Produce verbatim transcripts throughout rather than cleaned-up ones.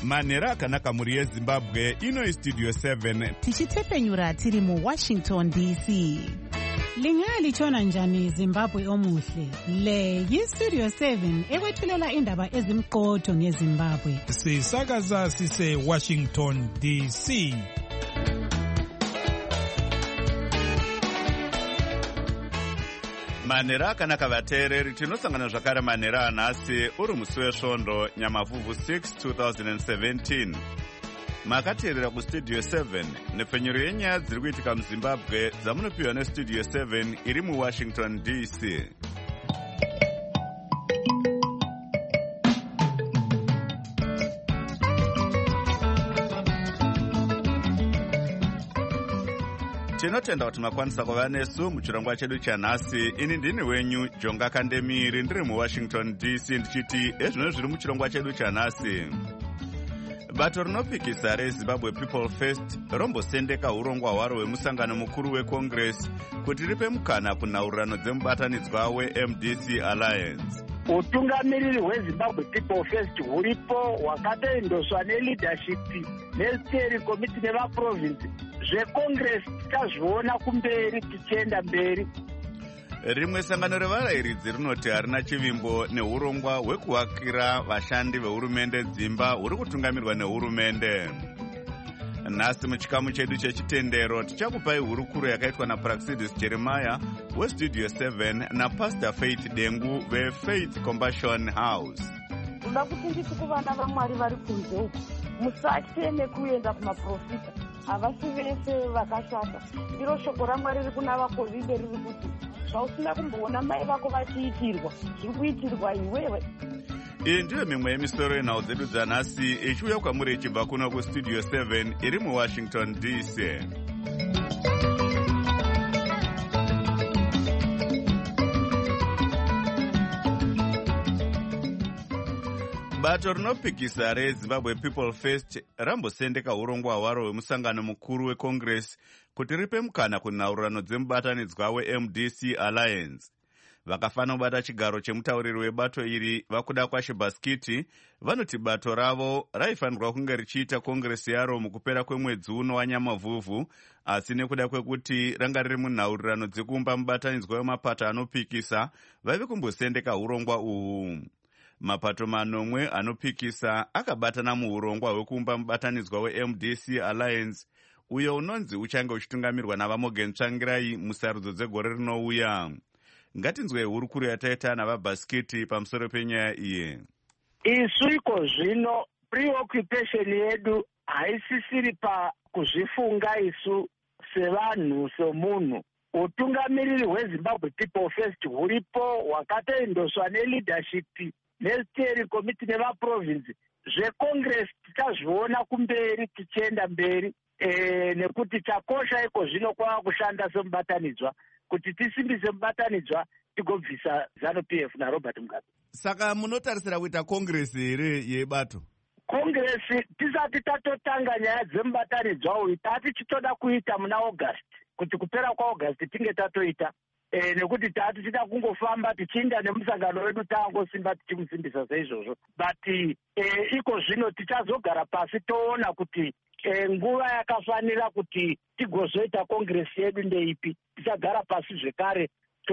manhero akanaka mhuri yezimbabwe. Ino Studio seven tichitepenyura tiri muWashington D C. Lingalitshona njani Zimbabwe omuhle? Le yiStudio seven ekwethulela indaba ezimqotho ngeZimbabwe. Sisakaza sise Washington D C. manhero akanaka vateereri, tinosangana zvakare manhero anhasi uri musi wesvondo nyamavhuvhu six twenty seventeen. Makateerera kuStudio seven nepfenyuro yenyaya dziri kuitika muZimbabwe dzamunopiwa neStudio seven iri muWashington D C. Tinotenda kuti makwanisa kuva nesu muchirongwa chedu chanhasi. Ini ndini wenyu Jonga Kandemiri ndiri muWashington D C ndichiti ezvino zviri muchirongwa chedu chanhasi. Bato rinopikisa reZimbabwe People First rombosendeka urongwa hwaro hwemusangano mukuru weCongress kuti ripe mukana kunhaurirano dzemubatanidzwa weM D C Alliance. Utungamiriri hweZimbabwe People First huripo hwakatoendoswa neleadership nesteering committee nevaprovince zveCongress tikazviona kumberi tichienda mberi. Rimwe sangano revarayiridzi rinoti harina chivimbo neurongwa hwekuvakira vashandi vehurumende dzimba huri kutungamirwa nehurumende. Nhasi muchikamu chedu chechitendero tichakupai hurukuro yakaitwa naPraxidis Jeremiah weStudio seven naPastor Faith Dengu veFaith Compassion House. Kuda kuti nditi kuvana vaMwari vari kunze uku musatye nekuenda kumaprofita, havasi vese vakashata. Iro shoko raMwari riri kuna vaKovhidhe riri kuti zvausina kumboona mai vako vachiitirwa zviri kuitirwa iwewe. Iyi ndiyo mimwe yemisoro yenhau dzedu dzanhasi ichiuya kwamuri ichibva kuno kuStudio seven iri muWashington D C. Bato rinopikisa reZimbabwe People First rambosendeka urongwa hwaro hwemusangano mukuru weCongress kuti ripe mukana kunhaurirano dzemubatanidzwa weM D C Alliance. Vakafana kubata chigaro chemutauriri webato iri vakuda kwaShibaskiti vanoti bato ravo raifanirwa kunge richiita Congress yaro mukupera kwemwedzi uno wanyamavhuvhu, asi nekuda kwekuti ranga riri munhaurirano dzekuumba mubatanidzwa wemapato anopikisa vaive kumbosendeka urongwa uhu. Mapato manomwe anopikisa akabatana muurongwa hwekuumba mubatanidzwa weM D C Alliance uyo unonzi uchange uchitungamirwa navaMorgan Tsvangirai musarudzo dzegore rinouya. Ngatinzwe hurukuro yataita navaBhaskiti pamusoro penyaya iyi. Isu iko zvino preoccupation yedu haisisiri pakuzvifunga isu sevanhu somunhu. Utungamiriri hweZimbabwe People First huripo hwakatoendoswa neleadership nesteering committee nevaprovince zveCongress tikazviona kumberi tichienda mberi. E, nekuti chakosha iko zvino kwava kushanda semubatanidzwa kuti tisimbise mubatanidzwa tigobvisa ZANU-P F naRobert Mugabe. Saka munotarisira kuita Congress here yebato? Congress tisati tatotanga nyaya dzemubatanidzwa uyu tati chitoda kuita muna August, kuti kupera kwaAugust tinge tatoita. E, nekuti tati tida kungofamba tichiinda nemusangano wedu tangosimba tichimusimbisa seizvozvo. But e, iko zvino tichazogara pasi toona kuti e, nguva yakafanira kuti tigozoita Congress yedu ndeipi. Tichagara pasi zvekare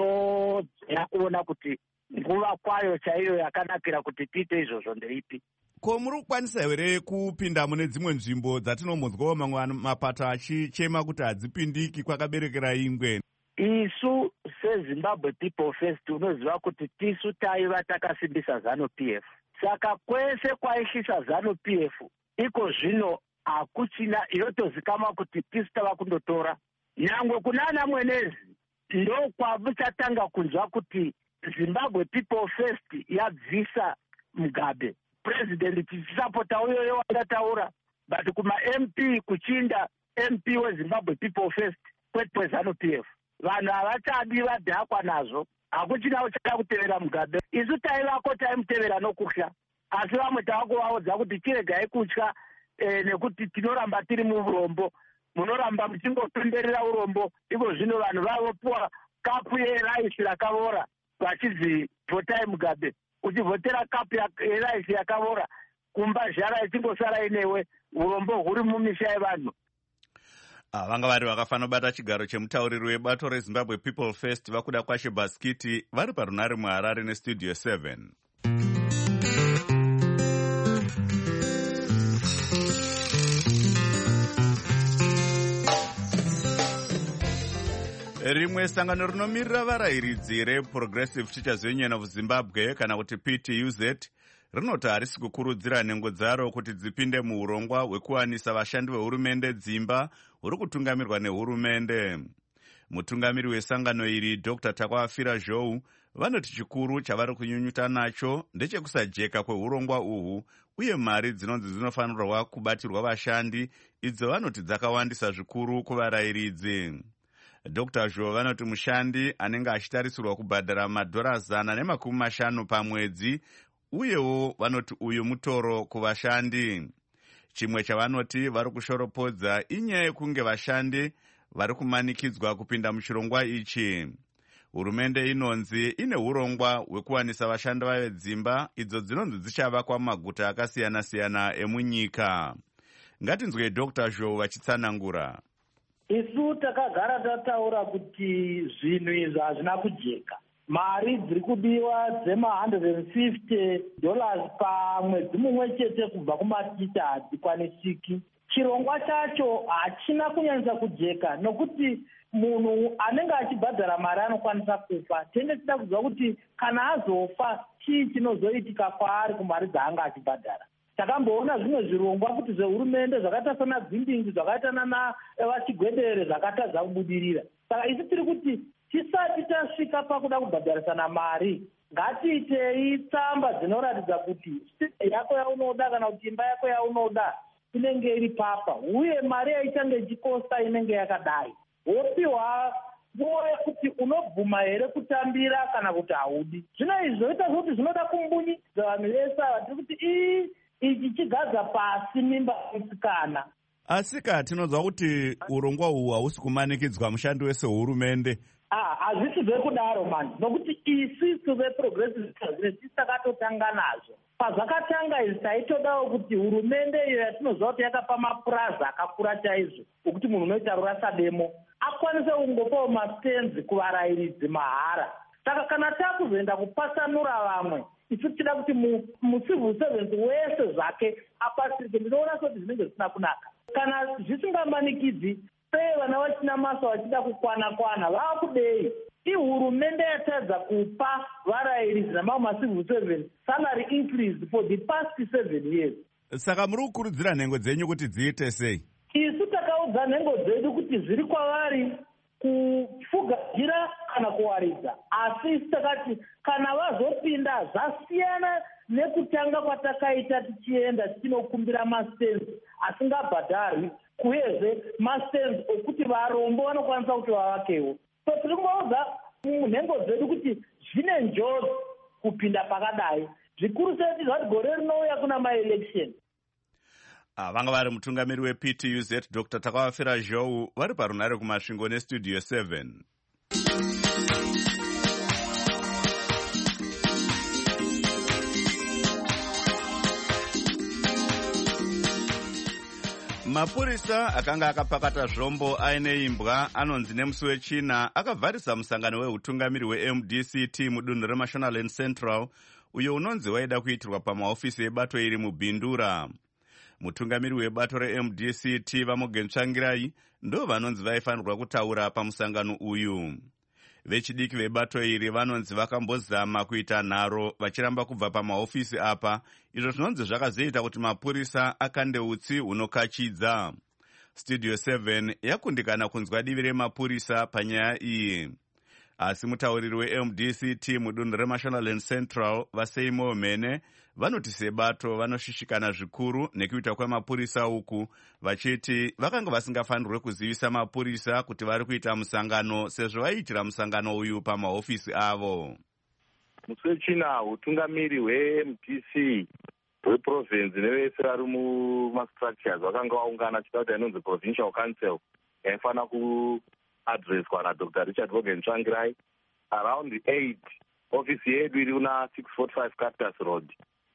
toona kuona kuti nguva kwayo chaiyo yakanakira kuti tiite izvozvo ndeipi. Ko muri kukwanisa here kupinda mune dzimwe nzvimbo dzatinombonzwawo mamwe mapato achichema kuti hadzipindiki kwakaberekera ingwe? Isu seZimbabwe People First unoziva kuti tisu taiva takasimbisa ZANU-P F. Saka kwese kwaishisa ZANU-P F iko zvino hakuchina yotozikamwa kuti tisu tava kundotora. Nyangwe kunana Mwenezi ndo kwavuchatanga kunzwa kuti Zimbabwe People First yabvisa Mugabe. President tichisapota uyoyo wakataura, but kuma M P kuchinda M P weZimbabwe People First kwete ZANU-P F. Vanhu havachadi vadhakwa nazvo, hakuchina uchada kutevera Mugabe. Isu taivako taimutevera nokutya, asi vamwe tavakuvaudza kuti chiregai kutya e, nekuti tinoramba tiri muurombo. Munoramba muchingotenderera urombo, iko zvino vanhu vavopuwa kapu yeraisi rakavora vachidzi votai Mugabe. Uchivhotera kapu yeraisi yakavora kumba zhara ichingosara inewe urombo huri mumisha yevanhu. Ah, vanga vari vakafanira kubata chigaro chemutauriri webato reZimbabwe People First vakuda kwashe Baskiti vari parunare muHarare nestudio seven. Rimwe sangano rinomirira varayiridzi reProgressive Teachers Union of Zimbabwe kana kuti P T U Z rinoti harisi kukurudzira nhengo dzaro kuti dzipinde muurongwa hwekuwanisa vashandi vehurumende dzimba huri kutungamirwa nehurumende. Mutungamiri wesangano iri Doctor Takwafira Zhou vanoti chikuru chavari kunyunyuta nacho ndechekusajeka kweurongwa uhu uye mari dzinonzi dzinofanirwa kubatirwa vashandi idzo vanoti dzakawandisa zvikuru kuvarayiridzi. Doctor Zhou vanoti mushandi anenge achitarisirwa kubhadhara madhora zana nemakumi mashanu pamwedzi uyewo vanoti uyu mutoro kuvashandi. Chimwe chavanoti vari kushoropodza inyaya yekunge vashandi vari kumanikidzwa kupinda muchirongwa ichi. Hurumende inonzi ine urongwa hwekuwanisa vashandi vedzimba idzo dzinonzi dzichavakwa mumaguta akasiyana-siyana emunyika. Ngatinzwe Doctor Zhou vachitsanangura. Isu takagara tataura kuti zvinhu izvi hazvina kujeka. Mari dziri kudiwa dzema one hundred fifty dollars pamwedzi mumwe chete kubva kumaticha hadzikwanisiki. Chirongwa chacho hachina kunyanyisa kujeka nokuti munhu anenge achibhadhara mari anokwanisa kufa. Tenge tichida kuziva kuti kana azofa chii chinozoitika kwaari kumari dzaanga achibhadhara. Takamboona zvimwe zvirongwa kuti zvehurumende zvakaita sana dzindingi zvakaita nana vachigwedere zvakatadza kubudirira. Saka isi tiri kuti tisati tasvika pakuda kubhadharisana mari ngatiitei tsamba dzinoratidza kuti site yako yaunoda kana kuti imba yako yaunoda inenge iri papa uye mari yaichange ichikosta inenge yakadai. Wopiwa nguva yekuti unobvuma here kutambira kana kuti haudi. Zvino izvi zvoita kuti zvinoda kumbunyikidza vanhu vese vatiri kuti ii ichi chigadza pasi mimba isikana. Asi ka tinonzwa kuti urongwa uhu hausi kumanikidzwa mushandi wese hurumende. Ah, hazvisi zvekudaro mani, nokuti isisu veProgressive Teachers tisi takatotanga nazvo. Pazvakatanga izvi taitodawo kuti hurumende iyo yatinoziva kuti yakapa mapurazi akakura chaizvo okuti munhu unoita sademo akwanise kungopawo mastenzi kuvarayiridzi mahara. Saka kana takuzoenda kupasanura vamwe isu tida kuti mucivil servant wese zvake apasirike, ndinoona kuti zvinenge zvisina kunaka. Kana zvisingamanikidzwi sei vana vachina masa vachida kukwana-kwana vakudei? Ihurumende yatadza kupa varayiridzi namamwe macivil servant salary increase for the past seven years. Saka muri kukurudzira nhengo dzenyu kuti dziite sei? Isu takaudza nhengo dzedu kuti zviri kwavari kufugagira kana kuwaridza, asi isi takati kana vazopinda zvasiyana nekutanga kwatakaita tichienda tichinokumbira mastenzi asingabhadharwi uyezve mastenzi okuti varombo vanokwanisa kuti vavakewo. So tiri kungoudza nhengo dzedu kuti zvine njodzi kupinda pakadai, zvikuru sei zvati gore rinouya kuna maelection. Ah, vanga vari mutungamiri weP T U Z Doctor Takwafira Zhou vari parunare kumasvingo nestudio seven. Mapurisa akanga akapakata zvombo aine imbwa anonzi nemusi wechina akavharisa musangano wehutungamiri weM D C T mudunhu reMashonaland Central uyo unonzi waida kuitirwa pamahofisi ebato iri muBhindura. Mutungamiri webato reM D C T Vamogentsvangirai ndo vanonzi vaifanirwa kutaura pamusangano uyu. Vechidiki vebato iri vanonzi vakambozama kuita nharo vachiramba kubva pamahofisi apa, izvo zvinonzi zvakazoita kuti mapurisa akande utsi hunokachidza. Studio seven yakundikana kunzwa divi remapurisa panyaya iyi. Asi mutauriri weM D C T mudunhu reMashonaland Central Vaseimo Mene vanoti sebato vanoshishikana zvikuru nekuita kwemapurisa uku, vachiti vakanga vasingafanirwe kuzivisa mapurisa kuti vari kuita musangano sezvo vaiitira musangano uyu pamahofisi avo. Musi wechina hutungamiri hweM D C hweprovince nevese vari mumastructures vakanga vaungana chida kuti inonzi Provincial Council yaifanira kuadreswa naDr Richard Vogentsvangirai around eight. Ofisi yedu iri una six forty-five Cactus Road.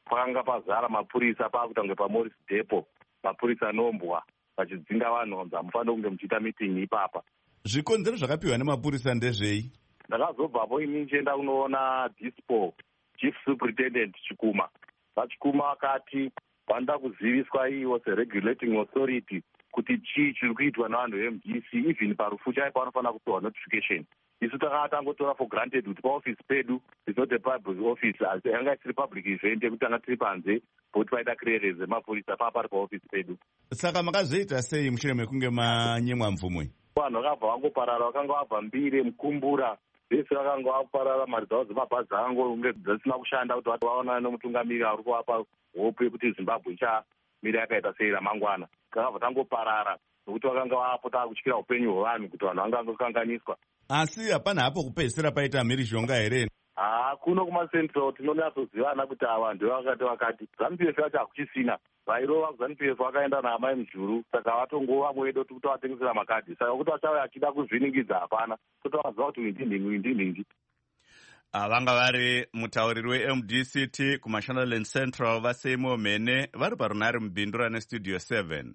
pakanga pazara mapurisa pakutange paMorris Depo, mapurisa anombwa vachidzinga vanhu vanzi hamufaniri kunge muchiita mitingi ipapa. Zvikonzero zvakapiwa nemapurisa ndezvei? Ndakazobvapo ini ndichienda kunoona Dispo Chief Superintendent Chikuma. VaChikuma vakati vanoda kuziviswa iwo seregulating authority kuti chii chiri kuitwa navanhu veM D C, even parufu chaipo vanofanira kupiwa notification. Isu takanga tangotora for granted kuti paoffice pedu is not a public office, asi yanga isiri public event yekuti tanga tiri panze kuti paida clearance yemapurisa paa pari paoffice pedu. Saka makazoita sei mushure mekunge manyemwa mvumwe? Vanhu vakabva vangoparara, vakanga vabva Mbire, Mukumbura, vese vakanga vaparara, mari dzavo dzemabhazi akangonge dzisina kushanda kuti vaonane nomutungamiri ari kuvapa hope yekuti Zimbabwe ichamira yakaita sei ramangwana. Kakabva tangoparara nokuti vakanga vapo takutyira upenyu hwevanhu kuti vanhu vanga vangokanganiswa. Asi hapana hapo kupedzisira paita mhirizhonga here? Haa, kuno kumaCentral tinonyatsozivana kuti ava ndevakati vakati ZANU-P F yacho hakuchisina. Vairova kuZANU-P F vakaenda naamai Mujuru, saka vatongova mwedo totovatengesera makadhi. Saka kuti vachauya achida kuzviningidza hapana, totovaziva kuti windinhingi windinhingi. Vanga vari mutauriri weM D C T kuMashonaland Central vaSeymour Mene vari parunhare mubhindura nestudio seven.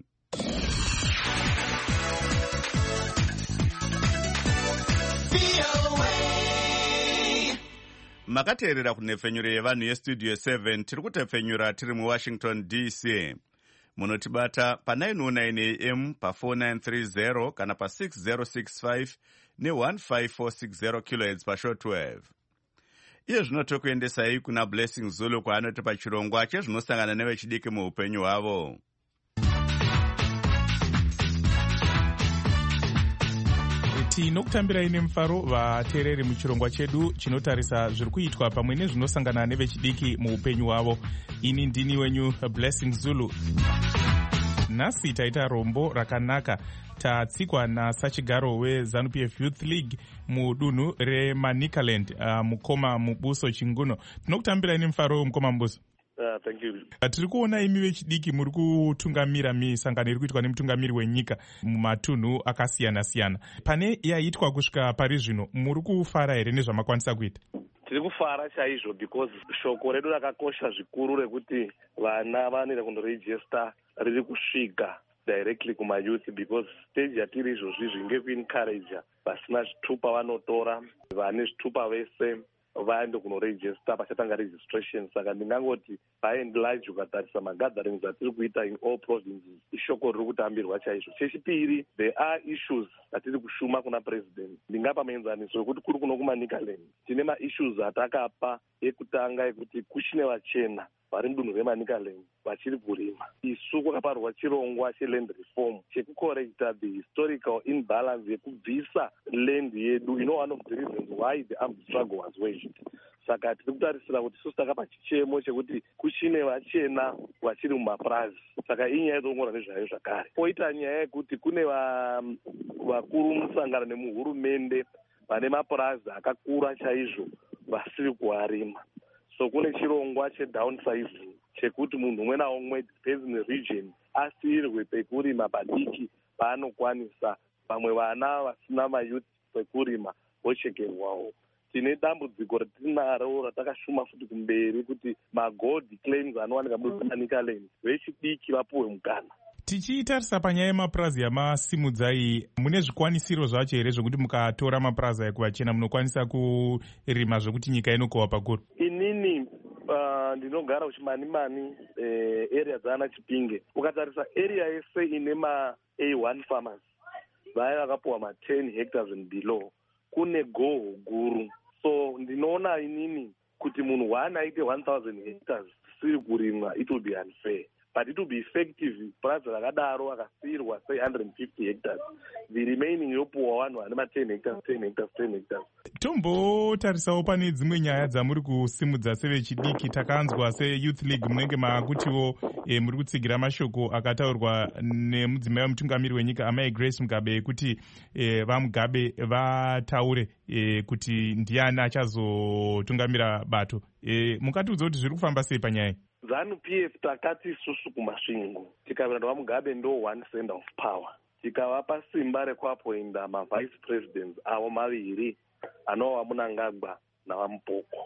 Makateerera kunhepfenyuro yevanhu yestudio seven, tiri kutepfenyura tiri muWashington D C. Munotibata pa nine oh nine A M pa four nine three zero kana pa six zero six five ne one five four six zero kilohertz pa shortwave. Iye zvino tokuendesai kuna Blessing Zulu kwaanoti pachirongwa chezvinosangana nevechidiki muupenyu hwavo. Tinokutambirai nemufaro vateereri muchirongwa chedu chinotarisa zviri kuitwa pamwe nezvinosangana nevechidiki muupenyu hwavo. Ini ndini wenyu Blessing Zulu. Nhasi taita rombo rakanaka. Tatsikwa nasachigaro weZANU-P F Youth League mudunhu reManicaland, uh, mukoma Mubuso Chinguno. Tinokutambirai nemufaro mukoma Mubuso. Uh, thank you. Tiri kuona imi vechidiki muri kutungamira misangano iri kuitwa nemutungamiri wenyika mumatunhu akasiyana-siyana. Pane yaitwa kusvika pari zvino, muri kufara here nezvamakwanisa kuita? Tiri kufara chaizvo because shoko redu rakakosha zvikuru rekuti vana vanoenda kundoregista riri kusvika directly kumayouth, because stage yatiri izvozvizvi ngekuencouragea vasina zvitupa vanotora, vane zvitupa vese vaende kunoregista pachatanga registration. Saka ndingangoti by and large ukatarisa magatherings atiri kuita in all provinces ishoko riri kutambirwa chaizvo. Chechipiri, there are issues atiri kushuma kuna president. Ndingapa muenzaniso wekuti kuri kuno kuManicaland tine maissues atakapa ekutanga ekuti kuchine vachena vari mudunhu reManicaland vachiri kurima. Isu kwakaparwa chirongwa cheland reform chekucorrecta the historical imbalance yekubvisa land yedu. You know, one of the reasons why the armed struggle was waged. Saka tiri kutarisira kuti isusu takapa chichemo chekuti kuchine vachena vachiri mumapurazi. Saka inyaya yetoongora nezvayo zvakare. Poita nyaya yekuti kune vakuru musangano nemuhurumende vane mapurazi akakura chaizvo vasiri kuarima. So kune chirongwa chedownsizing chekuti munhu umwe naumwe depends neregion asiyirwe pekurima padiki paanokwanisa. Vamwe vana vasina mayouth pekurima vochekerwawo. Tine dambudziko ratinaro ratakashuma futi kumberi kuti magold claims anowanika muManicaland vechidiki vapuwe mukana. Tichitarisa panyaya yemapurazi yamasimudzai, mune zvikwanisiro zvacho here zvokuti mukatora mapurazi aya kuvachena munokwanisa kurima zvokuti nyika inokohwa pakuru? Inini uh, ndinogara uchimanimani eh, area dzaana Chipinge. Ukatarisa area yese ine ma A one farmers vaya vakapuwa ma ten hectares and below, kune goho guru. So ndinoona inini kuti munhu one aite one thousand hectares siri kurimwa, it will be unfair. But it will be effective purazi rakadaro akasiyirwa say one hundred fifty hectares. The remaining yopuwa vanhu vane ma ten hectares, ten hectares, ten hectares. Tombotarisawo pane dzimwe nyaya dzamuri kusimudza sevechidiki. Takanzwa seYouth League munenge makutiwo e, muri kutsigira mashoko akataurwa nemudzimai wemutungamiri wenyika amai Grace Mugabe kuti e, vaMugabe vataure e, kuti ndiani achazotungamira bato. E, mukatiudza kuti zviri kufamba sei panyaya? ZANU-P F takati isusu kumasvingo tikavira vaMugabe ndo one center of power, tikavapa simba rekuapoinda mavice presidents avo maviri anova vaMunangagwa navaMupoko.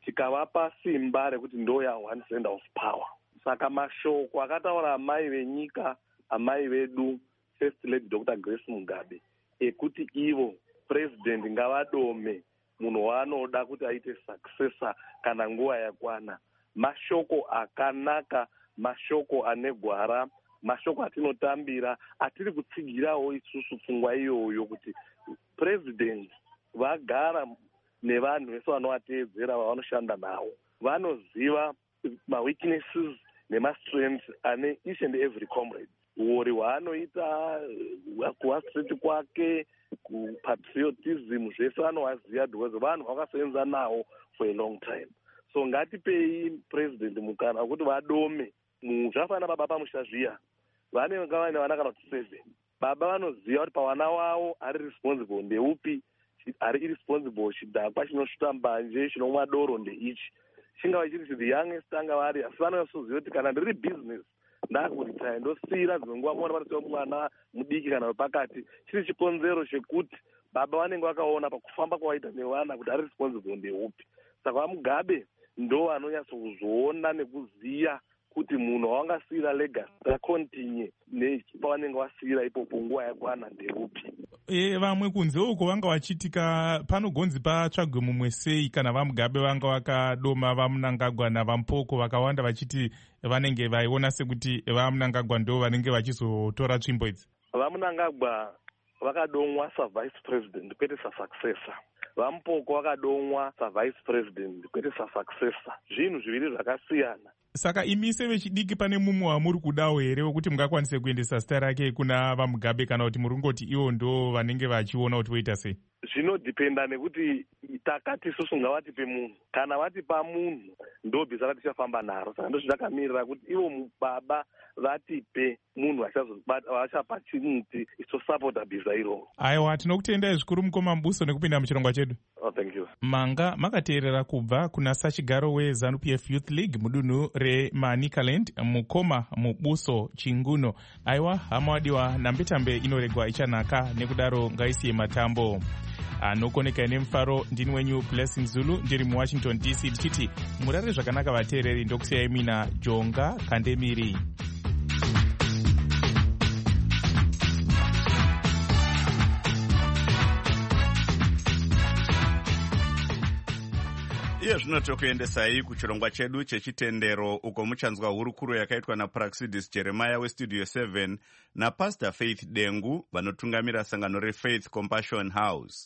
tikavapa simba rekuti ndo ya one cent of power. Saka mashoko akataura amai venyika, amai vedu First Lady Doctor Grace Mugabe ekuti ivo president ngavadome munhu waanoda kuti aite successor kana nguva yakwana, mashoko akanaka, mashoko ane gwara, mashoko atinotambira, atiri kutsigirawo isusu pfungwa iyoyo kuti president vagara nevanhu vese vanovateedzera vavanoshanda navo, vanoziva maweaknesses nemastrengths ane each and every comrade. Uori hwaanoita, kuva straight kwake, kupatriotism, zvese vanovaziva because vanhu vakasevenza nawo for a long time. So ngatipei president mukana wekuti vadome. Zvafanana baba pamusha zviya, vane vane vana kana kuti seven. Baba vanoziva kuti pavana wavo ari responsible ndeupi, ari irresponsible chidhakwa chinosvuta mbanje chinomwa doro ndeichi. Chingava chiri the youngest anga vari, asi vanoziva kuti kana ndiri business ndakuritaya ndosiyira dzimwe nguva kuona vanosiva mwana mudiki kana wepakati, chiri chikonzero chekuti baba vanenge vakaona pakufamba kwavaita nevana kuti ari responsible ndeupi. Saka vaMugabe ndo vanonyatsokuzoona nekuziya kuti munhu wawangasiyira legacy akontinye nepavanenge vasiyira ipopo nguva yakwana ndeupi. E, vamwe kunze uko vanga vachitika panogonzi patsvagwe mumwe sei kana vaMugabe vanga vakadoma vaMnangagwa navaMpoko vakawanda vachiti vanenge vaiona sekuti vaMnangagwa ndo vanenge vachizotora tsvimbo idzi? VaMnangagwa vakadomwa savice president kwete sasuccessor, vaMpoko vakadomwa savice president kwete sasuccessor, zvinhu zviviri zvakasiyana. Saka imi sevechidiki pane mumwe wamuri kudawo here wekuti mungakwanise kuendesa zita rake kuna vaMugabe kana kuti muri kungoti ivo ndo vanenge vachiona kuti voita sei? Zvinodhipenda nekuti takati isusu ngavatipe munhu, kana vatipa munhu ndo bhiza ratichafamba naro. Saka ndozvakamirira kuti ivo baba vatipe munhu vachapa chimuti ichosapota bhiza iroro. Aiwa, tinokutendai zvikuru mukoma Mubuso nekupinda muchirongwa chedu. Oh, thank you. Manga makateerera kubva kuna sachigaro weZANU P F Youth League mudunhu reManicaland, mukoma Mubuso Chinguno. Aiwa, hama wadiwa nambetambe inoregwa ichanaka, nekudaro ngaisiye matambo. Anokoneka nemufaro, ndini wenyu Blessing Zulu, ndiri muWashington D C ndichiti murare zvakanaka vateereri, ndokusiyai mina Jonga Kandemiri. Iye zvino tokuendesai kuchirongwa chedu chechitendero, uko muchanzwa hurukuro yakaitwa naPraxidis Jeremiah weStudio seven naPastor Faith Dengu vanotungamira sangano reFaith Compassion House.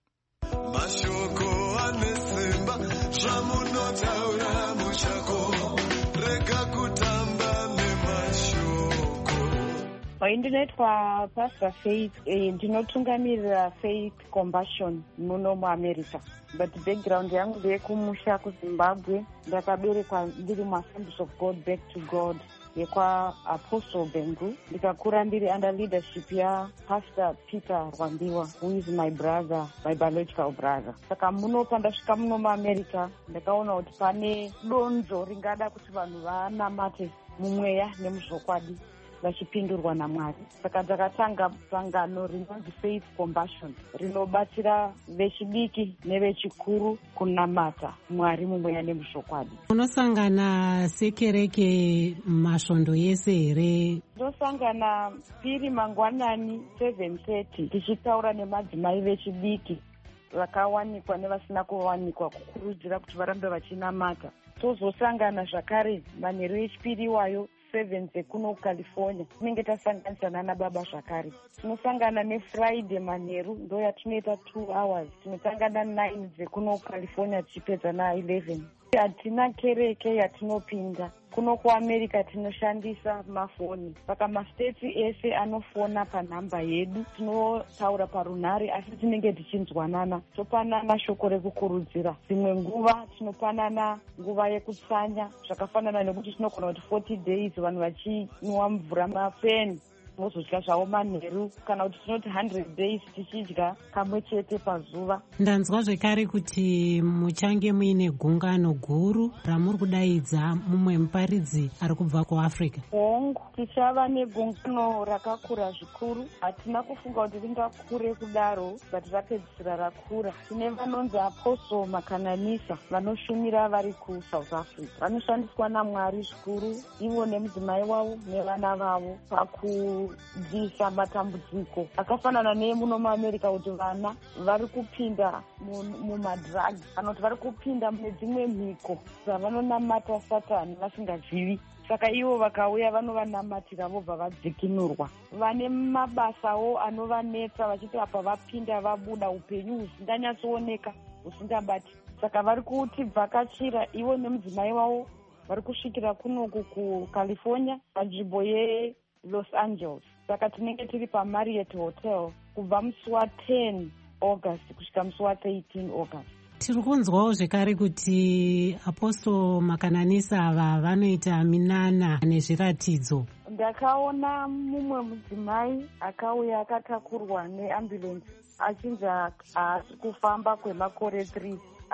Mashoko anesimba zvamunotaura muchako rega kutamba nemashoko. Ndinoitwa Pastor Faith, ndinotungamirira Faith Compassion muno muAmerica. But background yangu ndeyekumusha kuZimbabwe. Ndakaberekwa ndiri muAssemblies of God Back to God yekwa Apostle Bengu. Ndikakura ndiri under leadership ya Pastor Peter Rwambiwa, who is my brother, my biological brother. Saka muno pandasvika muno muAmerica ndakaona kuti pane donzo ringada kuti vanhu vanamate mumweya nemuzvokwadi vachipindurwa naMwari. Saka ndakatanga sangano rinonzi Faith Compassion rinobatsira vechidiki nevechikuru kunamata Mwari mumweya nemuzvokwadi. Unosangana sekereke masvondo yese here? Ndosangana piri mangwanani seven thirty tichitaura nemadzimai vechidiki vakawanikwa nevasina kuwanikwa, kukurudzira kuti varambe vachinamata. Tozosangana zvakare manheru echipiri iwayo seven dzekuno California, tinenge tasanganisa nana baba zvakare. Tinosangana neFriday manheru ndo yatinoita two hours. Tinotangana nine dzekuno California tichipedza na eleven. Hatina kereke yatinopinda. Kuno kuAmerica tinoshandisa mafoni. Saka mastates ese anofona panhamba yedu. Tinotaura parunhare asi tinenge tichinzwanana. Topanana shoko rekukurudzira. Dzimwe nguva tinopanana nguva yekutsanya. Zvakafanana nekuti tinogona kuti forty days vanhu vachinwa mvura mapeni. mozodya zvavo manheru kana kuti tinoti one hundred days tichidya kamwe chete pazuva. Ndanzwa zvekare kuti muchange muine gungano guru ramuri kudaidza mumwe muparidzi ari kubva kuafrica. Hongu, tichava negungano rakakura zvikuru. Hatina kufunga kuti ringakure kudaro, but rapedzisira rakura. Tine vanonzi Apostle Makananisa vanoshumira vari kuSouth Africa. Vanoshandiswa naMwari zvikuru, ivo nemudzimai wavo nevana vavo pakubvisa matambudziko akafanana neemuno muAmerica, kuti vana vari kupinda mumadrugs kana kuti vari kupinda mune dzimwe mhiko dzavanonamata Satani vasingazivi. Saka ivo vakauya vanovanamatira vobva vadzikinurwa. Vane mabasawo anovanetsa vachiti apa vapinda vabuda upenyu husinganyatsooneka husingabati. Saka vari kutivhakachira ivo nemudzimai wavo, vari kusvikira kunoku kuCalifornia panzvimbo yeLos Angeles. Saka tinenge tiri paMarriott Hotel kubva musi wa10 August kusvika musi wa13 August. Tiri kunzwawo zvekare kuti Apostle Makananisa ava vanoita minana nezviratidzo. Ndakaona mumwe mudzimai akauya akatakurwa neambulensi achinzi haasi kufamba kwemakore three.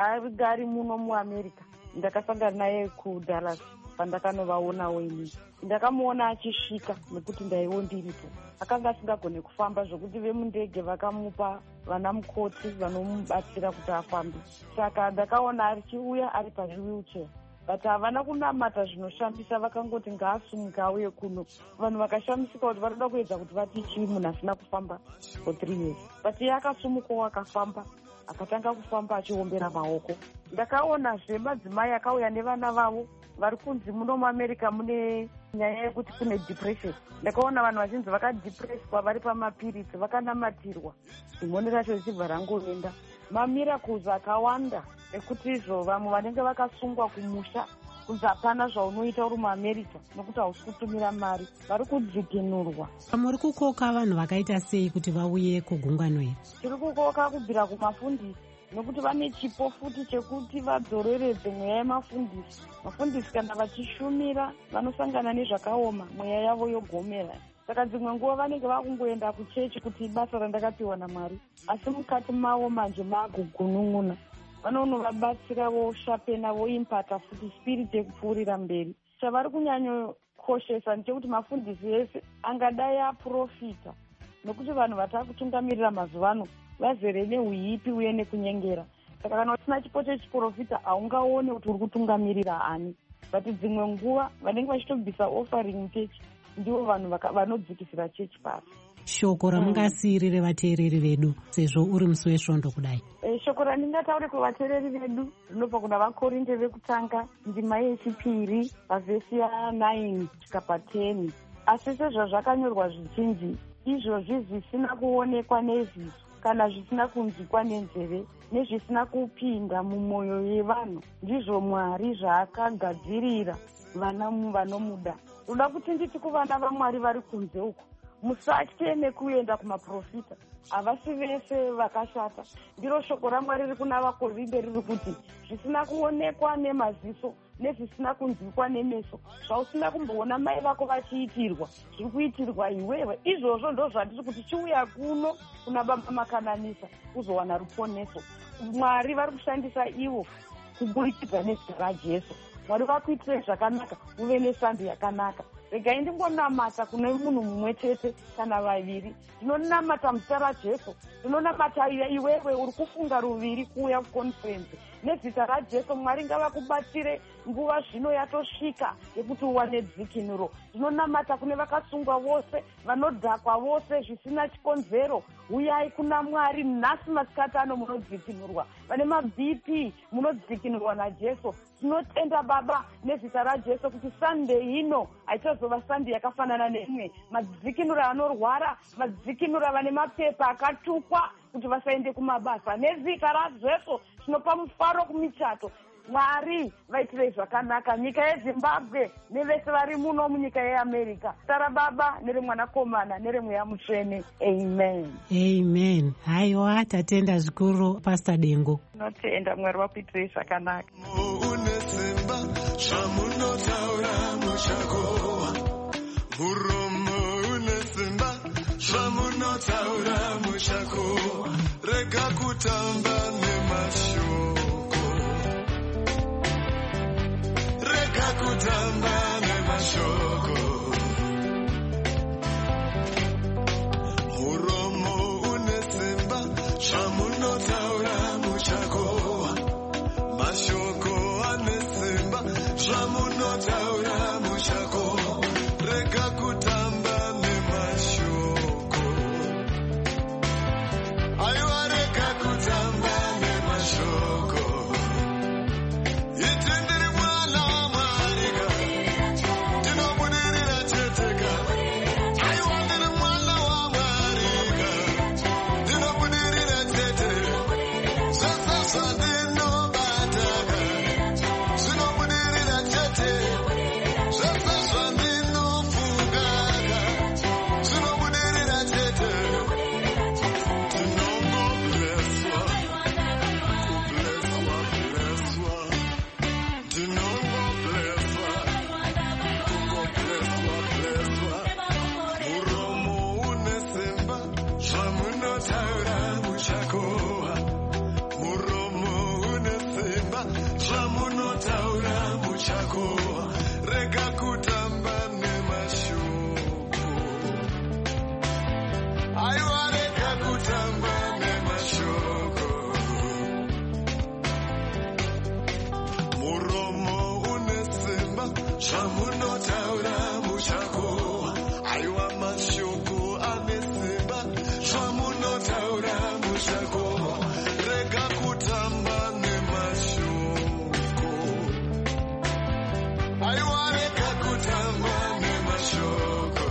Ari muno muAmerica. Ndakasangana naye kuDallas pandakanovaonawo ini. Ndakamuona achisvika nekuti ndaiwo ndiripo. Akanga asingagone kufamba zvokuti vemundege vakamupa vana mukoti vanomubatsira kuti afambe. Saka ndakaona achiuya ari pazviwheelchair. But havana kunamata zvinoshambisa, vakangoti ngaasumuke auye kuno. Vanhu vakashamisika kuti varikuda kuedza kuti vati chii munhu asina kufamba for three years. But iye akasumukawo akafamba, akatanga kufamba achiombera maoko. Ndakaonazve madzimai akauya nevana vavo vari kunzi muno muAmerica mune nyaya yekuti kune depression. Ndakaona vanhu vachinzi vakadepresswa vari pamapiritsi vakanamatirwa, dhimoni racho richibva rangoenda. Mamiracles akawanda ekuti izvo vamwe vanenge vakasungwa kumusha kunzi hapana zvaunoita uri muAmerica nokuti hausi kutumira mari, vari kudzikinurwa. Muri kukoka vanhu vakaita sei kuti vauye kugungano iri? Tiri kukoka kubvira kumafundisi nokuti vane chipo futi chekuti vadzoreredze mweya yemafundisi. Mafundisi kana vachishumira vanosangana nezvakaoma, mweya yavo yogomera. Saka dzimwe nguva vanenge vakungoenda kuchechi kuti basa randakapiwa naMwari, asi mukati mavo manje magugunun'una. Vanonovabatsira voshapena voimpata futi spiriti yekupfuurira mberi. Chavari kunyanyokoshesa ndechekuti mafundisi ese angadai aprofita, nokuti vanhu vatakutungamirira mazuvano vazere neuipi uye nekunyengera. Saka kana usina chipo chechiprofita haungaone kuti uri kutungamirira ani. But dzimwe nguva vanenge vachitobvisa offering muchechi ndivo vanhu vanodzikisira chechi pasi. Shoko ramungasiyirire vateereri vedu sezvo uri musi wesvondo kudai? E, shoko randingataure kuvateereri vedu rinobva kuna vaKorinde vekutanga ndima yechipiri pavhesi yanine kusvika paten. Asi sezvazvakanyorwa zvichinji, izvozvi zvisina kuonekwa neziso kana zvisina kunzwikwa nenzeve nezvisina kupinda mumwoyo yevanhu, ndizvo Mwari zvaakagadzirira vana vanomuda. Roda kuti nditi kuvana vaMwari vari kunze uko, musatye nekuenda kumaprofita. Havasi vese vakashata. Ndiro shoko raMwari riri kuna vaKorinde riri kuti zvisina kuonekwa nemaziso nezvisina kunzwikwa nemeso, zvausina kumboona mai vako vachiitirwa, zviri kuitirwa iwewe. Izvozvo ndo zvandiri kuti chiuya kuno kuna baba Makananisa uzowana ruponeso. Mwari vari kushandisa ivo kuburikidza nezita raJesu. Mwari vakuitire zvakanaka uve nesando yakanaka. Regai ndingonamata kune munhu mumwe chete kana vaviri. Ndinonamata muzita raJesu. Ndinonamata iwewe uri kufunga ruviri kuuya kuconference. Nezita raJesu Mwari ngavakubatsire nguva zvino yatosvika yekuti uwane dzikinuro. Ndinonamata kune vakasungwa vose, vanodhakwa vose zvisina chikonzero. Uyai kuna Mwari nhasi masikati ano munodzikinurwa. Vane maB P munodzikinurwa naJesu. Tinotenda Baba nezita raJesu kuti Sunday ino aichazova Sunday yakafanana neimwe. Madzikinuro anorwara, madzikinuro vane mapepa akatukwa kuti vasaende kumabasa. Nezita raJesu tinopa mufaro kumichato. Mwari vaitire zvakanaka nyika yeZimbabwe nevese vari muno munyika yeAmerica. Tara Baba neremwanakomana neremweya mutsvene. Amen. Amen. Haiwa tatenda zvikuru Pastor Dengo. Tinotenda Mwari vakuitire zvakanaka. Unesimba zvamunotaura muchako muromo unesimba zvamunotaura muchako rega kutamba nemashoko rega kutamba nemashoko muromo une simba zvamunotaura muchako mashoko ane simba zvamunotaura muchako rega kutamba nemashoko aiwa rega kutamba nemashoko iti ndiri mwana wamwarika ndinobudirira teteka aiwa ndiri mwana wamwarika ndinobudirira tete zvese zvandinobataka zvinobudirira tete zvese zvandinopfungaka zvinobudirira tete ndinongobleswa kubleswa bleswa ndinongobleswa kungobleswa bleswa muromo une simba zvamunotaura muchako muromo une simba zvamunotaura muchako rega kutamba nemashoko aiwa rega kutamba nemashoko muromo une simba zvamunotaura muchako aiwa mashoko ane simba zvamunotaura muchako rega kutamba nemashoko aiwa rega kutamba nemashoko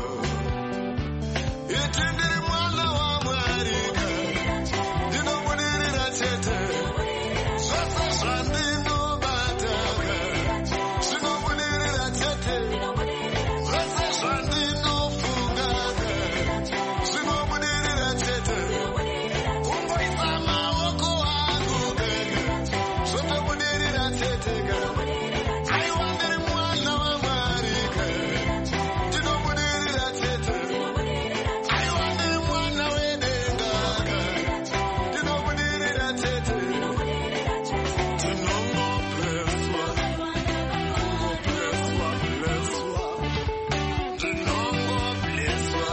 iti ndiri mwana wamwarika ndinobudirira tete zvese zvandinobataka zvinobudirira tete zvese zvandinofungaka zvinobudirira tete kungoisa maoko angu kega zvotobudirira tete ga aiwa ndiri mwana wamwarika ndinobudirira tete aiwa ndiri mwana wedengaka ndinobudirira tete ndinongobleswa kungobleswa bleswa ndinongobleswa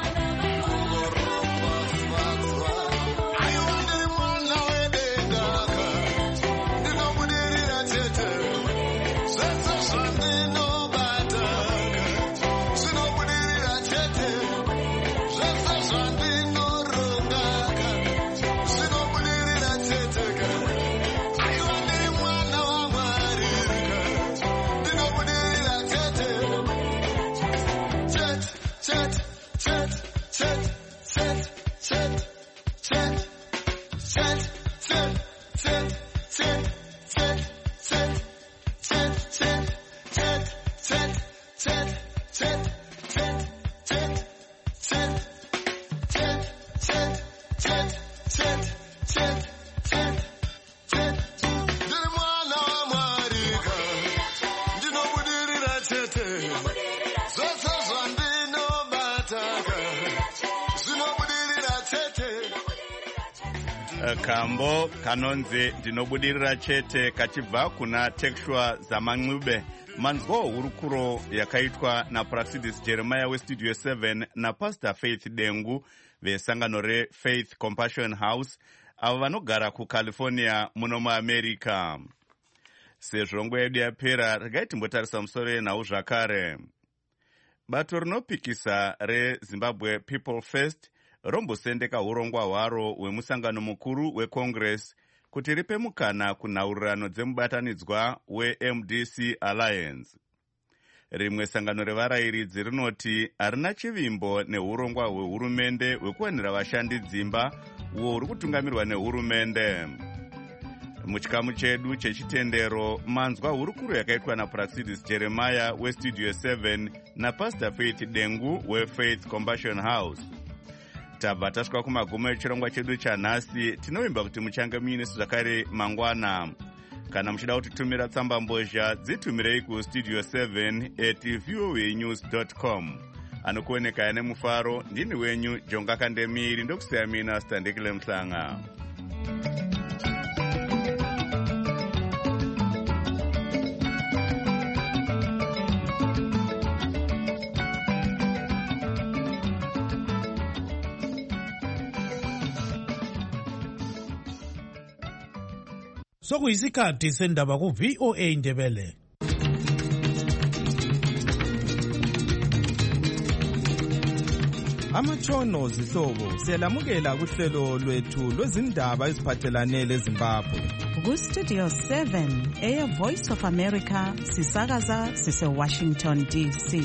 kungoropaswadzwa aiwa ndiri mwana wedengaka ndinobudirira tete zvese zvandinobataka zvinobudirira tete zvese zvandinorongaka zvinobudirira teteka aiwa ndiri mwana wamwarika ndinobudirira tete tete tete tete tete tete tete tete tete tete ndiri mwana wamwarika ndinobudirira tete zvese zvandinobataka zvinobudirira tete kambo kanonzi ndinobudirira chete kachibva kuna Tekshua Zamanxube. Manzwa hurukuro yakaitwa naPraxidis Jeremiah weStudio seven naPastor Faith Dengu vesangano reFaith Compassion House avo vanogara kuCalifornia muno muAmerica. Sezvo nguva yedu yapera, regai timbotarisa musoro yenhau zvakare. Bato rinopikisa reZimbabwe People First rombosendeka urongwa hwaro hwemusangano mukuru weCongress kuti ripe mukana kunhaurirano dzemubatanidzwa weM D C Alliance. Rimwe sangano revarayiridzi rinoti harina chivimbo neurongwa hwehurumende hwekuwanira vashandi dzimba uwo huri kutungamirwa nehurumende. Muchikamu chedu chechitendero, manzwa hurukuro yakaitwa naPraxidis Jeremiah weStudio seven naPastor Faith Dengu weFaith Compassion House. Tabva tasvika kumagumo echirongwa chedu chanhasi. Tinovimba kuti muchange muine zvakare mangwana. Kana muchida kutitumira tsamba mbozha, dzitumirei kustudio seven at voanews dot com. anokuoneka nemufaro. Ndini wenyu Jonga Kandemiri, ndokusiya mina Standekile Mhlanga. Sokuyisikhathi sendaba ku V O A Ndebele. Amatshono zihlobo siyalamukela kuhlelo lwethu lwezindaba eziphathelane leZimbabwe. Ku Studio seven Air Voice of America sisakaza sise Washington D C.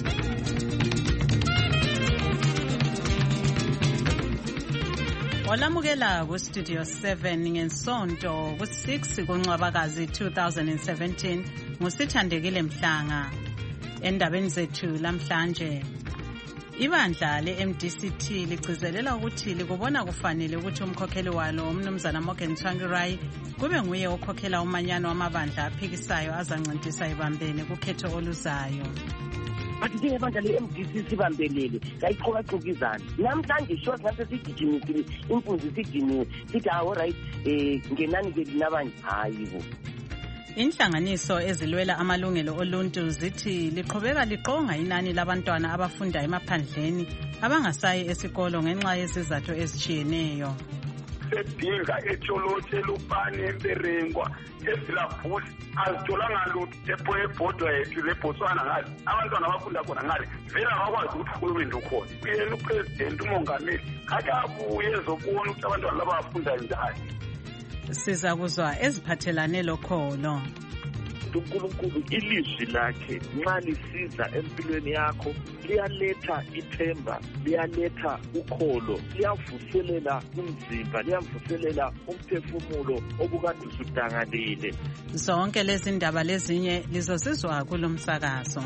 Olamukela ku Studio seven ngensonto ku six kuNcwabakazi two thousand seventeen ngusithandekile Mhlanga. Endabeni zethu lamhlanje, ibandla le-M D C T ligcizelela ukuthi likubona kufanele ukuthi umkhokheli walo umnumzana Morgan Tsvangirai kube nguye okhokhela umanyano wamabandla aphikisayo azancintisa ibambene kukhetho oluzayo. But njengebandla le-M D C sibambelele kayiqhokaqhokizana namhlanje sho ngase sigijimisile impunzi siginiwe sithi awu right eh ngenani ke linabanye hayibo. Inhlanganiso ezilwela amalungelo oluntu zithi liqhubeka liqonga inani labantwana abafunda emaphandleni abangasayi esikolo ngenxa yezizathu ezitshiyeneyo. Sedinga etsholotshe lupane emberengwa ezilabhusi azitholanga lutho epho ebhodwa yethu leBotswana ngale abantwana abafunda khona ngale vela bakwazi ukuthi uhulumende ukhona uyena upresident umongameli kade abuye ezobona ukuthi abantwana laba bafunda njani. Siza kuzwa eziphathelane lokholo. uNkulunkulu ilizwi lakhe nxa lisiza empilweni yakho liyaletha ithemba, liyaletha ukholo, liyavuselela umzimba, liyavuselela umphefumulo obukade usudangalile. Zonke lezi ndaba lezinye lizozizwa kulomsakazo.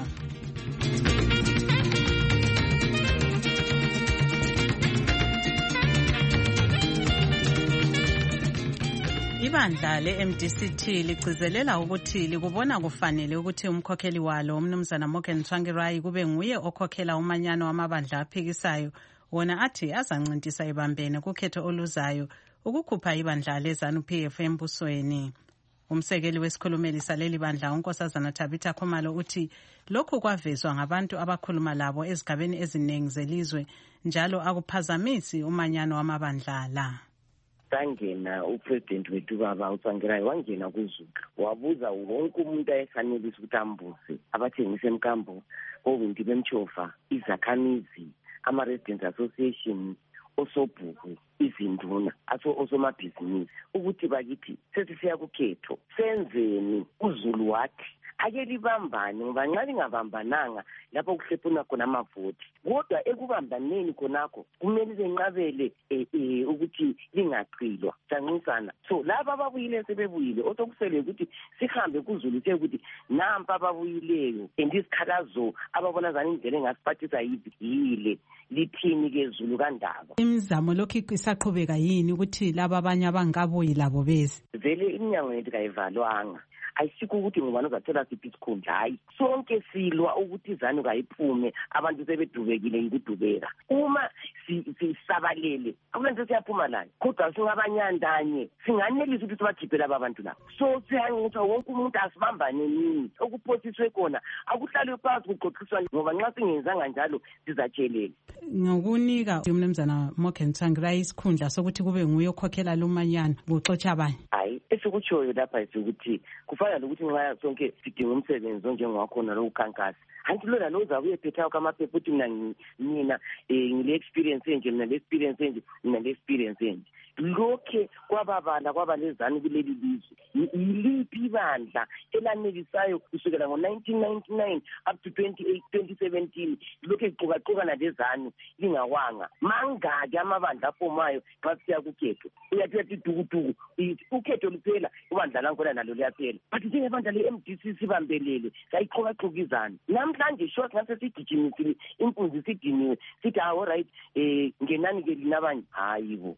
Ibandla le-M D C T ligcizelela ukuthi likubona kufanele ukuthi umkhokheli walo umnumzana Morgan Tsvangirai kube nguye okhokhela umanyano wamabandla aphikisayo wona athi azancintisa ibambene kukhetho oluzayo ukukhupha ibandla leZANU-P F embusweni. Umsekeli wesikhulumeli saleli bandla uNkosazana Tabitha Khumalo uthi lokhu kwavezwa ngabantu abakhuluma labo ezigabeni eziningi zelizwe njalo akuphazamisi umanyano wamabandla la. Sangena upresident wethu baba uTsvangirai wangena kuZuka wabuza wonke umuntu ayefanelisa ukuthi ambuze abathengisa emkambo obuntu bemchofa izakhamizi ama-residents association osobhuku izinduna aso osomabhizinisi ukuthi bakithi sesisiya kukhetho senzeni. UZulu wathi ake libambane ngoba nxa lingabambananga lapho kuhlephuna khona amavoti kodwa ekubambaneni khonakho kumele lenqabele eh, eh, ukuthi lingaqilwa sancisana. So laba ababuyile sebebuyile osokusele ukuthi sihambe kuZulu siye ukuthi nampa ababuyileyo andisikhalazo ababona zana indlela engasiphathisa yile lithini ke Zulu kandaba. Imizamo lokhu isaqhubeka yini ukuthi laba abanye abangabuyi labo bezi vele iminyango yethu kayivalwanga ayisikho ukuthi ngubani uzathola siphi isikhundla hayi sonke silwa ukuthi izanu kayiphume abantu sebedubekile yikudubeka uma sisabalele akulenze siyaphuma la kodwa singabanyandanye singanelisa ukuthi sibajiphele abantu la so siyangithi wonke umuntu asibambane nini okuphosiswe khona akuhlale phansi kuxoxiswa ngoba nxa singenzanga njalo sizatshelela. Ngokunika umnumzana Morgan Tsvangirai isikhundla sokuthi kube nguye okhokhela lumanyano kuxotsha abanye hayi esikutshoyo lapha ukuthi kufana lokuthi nxa sonke sidinga umsebenzi onjengakhona lokukhankasa hanti lona lo uzabuye phethayo kamaphepha uthi mina mina ngile experience enje mina le experience enje mina le experience enje lokhe kwababala kwabalezani kuleli lizwe yiliphi ibandla elanelisayo kusukela ngo nineteen ninety-nine up to twenty-eight twenty seventeen lokhe iqhubaqhuba nalezanu lingawanga mangaki amabandla afomayo xa siya kukhetho uyathi yathi dukuduku ukhetho luphela ibandla lankona nalo liyaphela but njengebandla le-M D C sibambelele sayiqhubaqhukizana namhlanje short ngase sigijimisile impunzi siginiwe sithi awu right eh ngenani ke linabanye hayibo.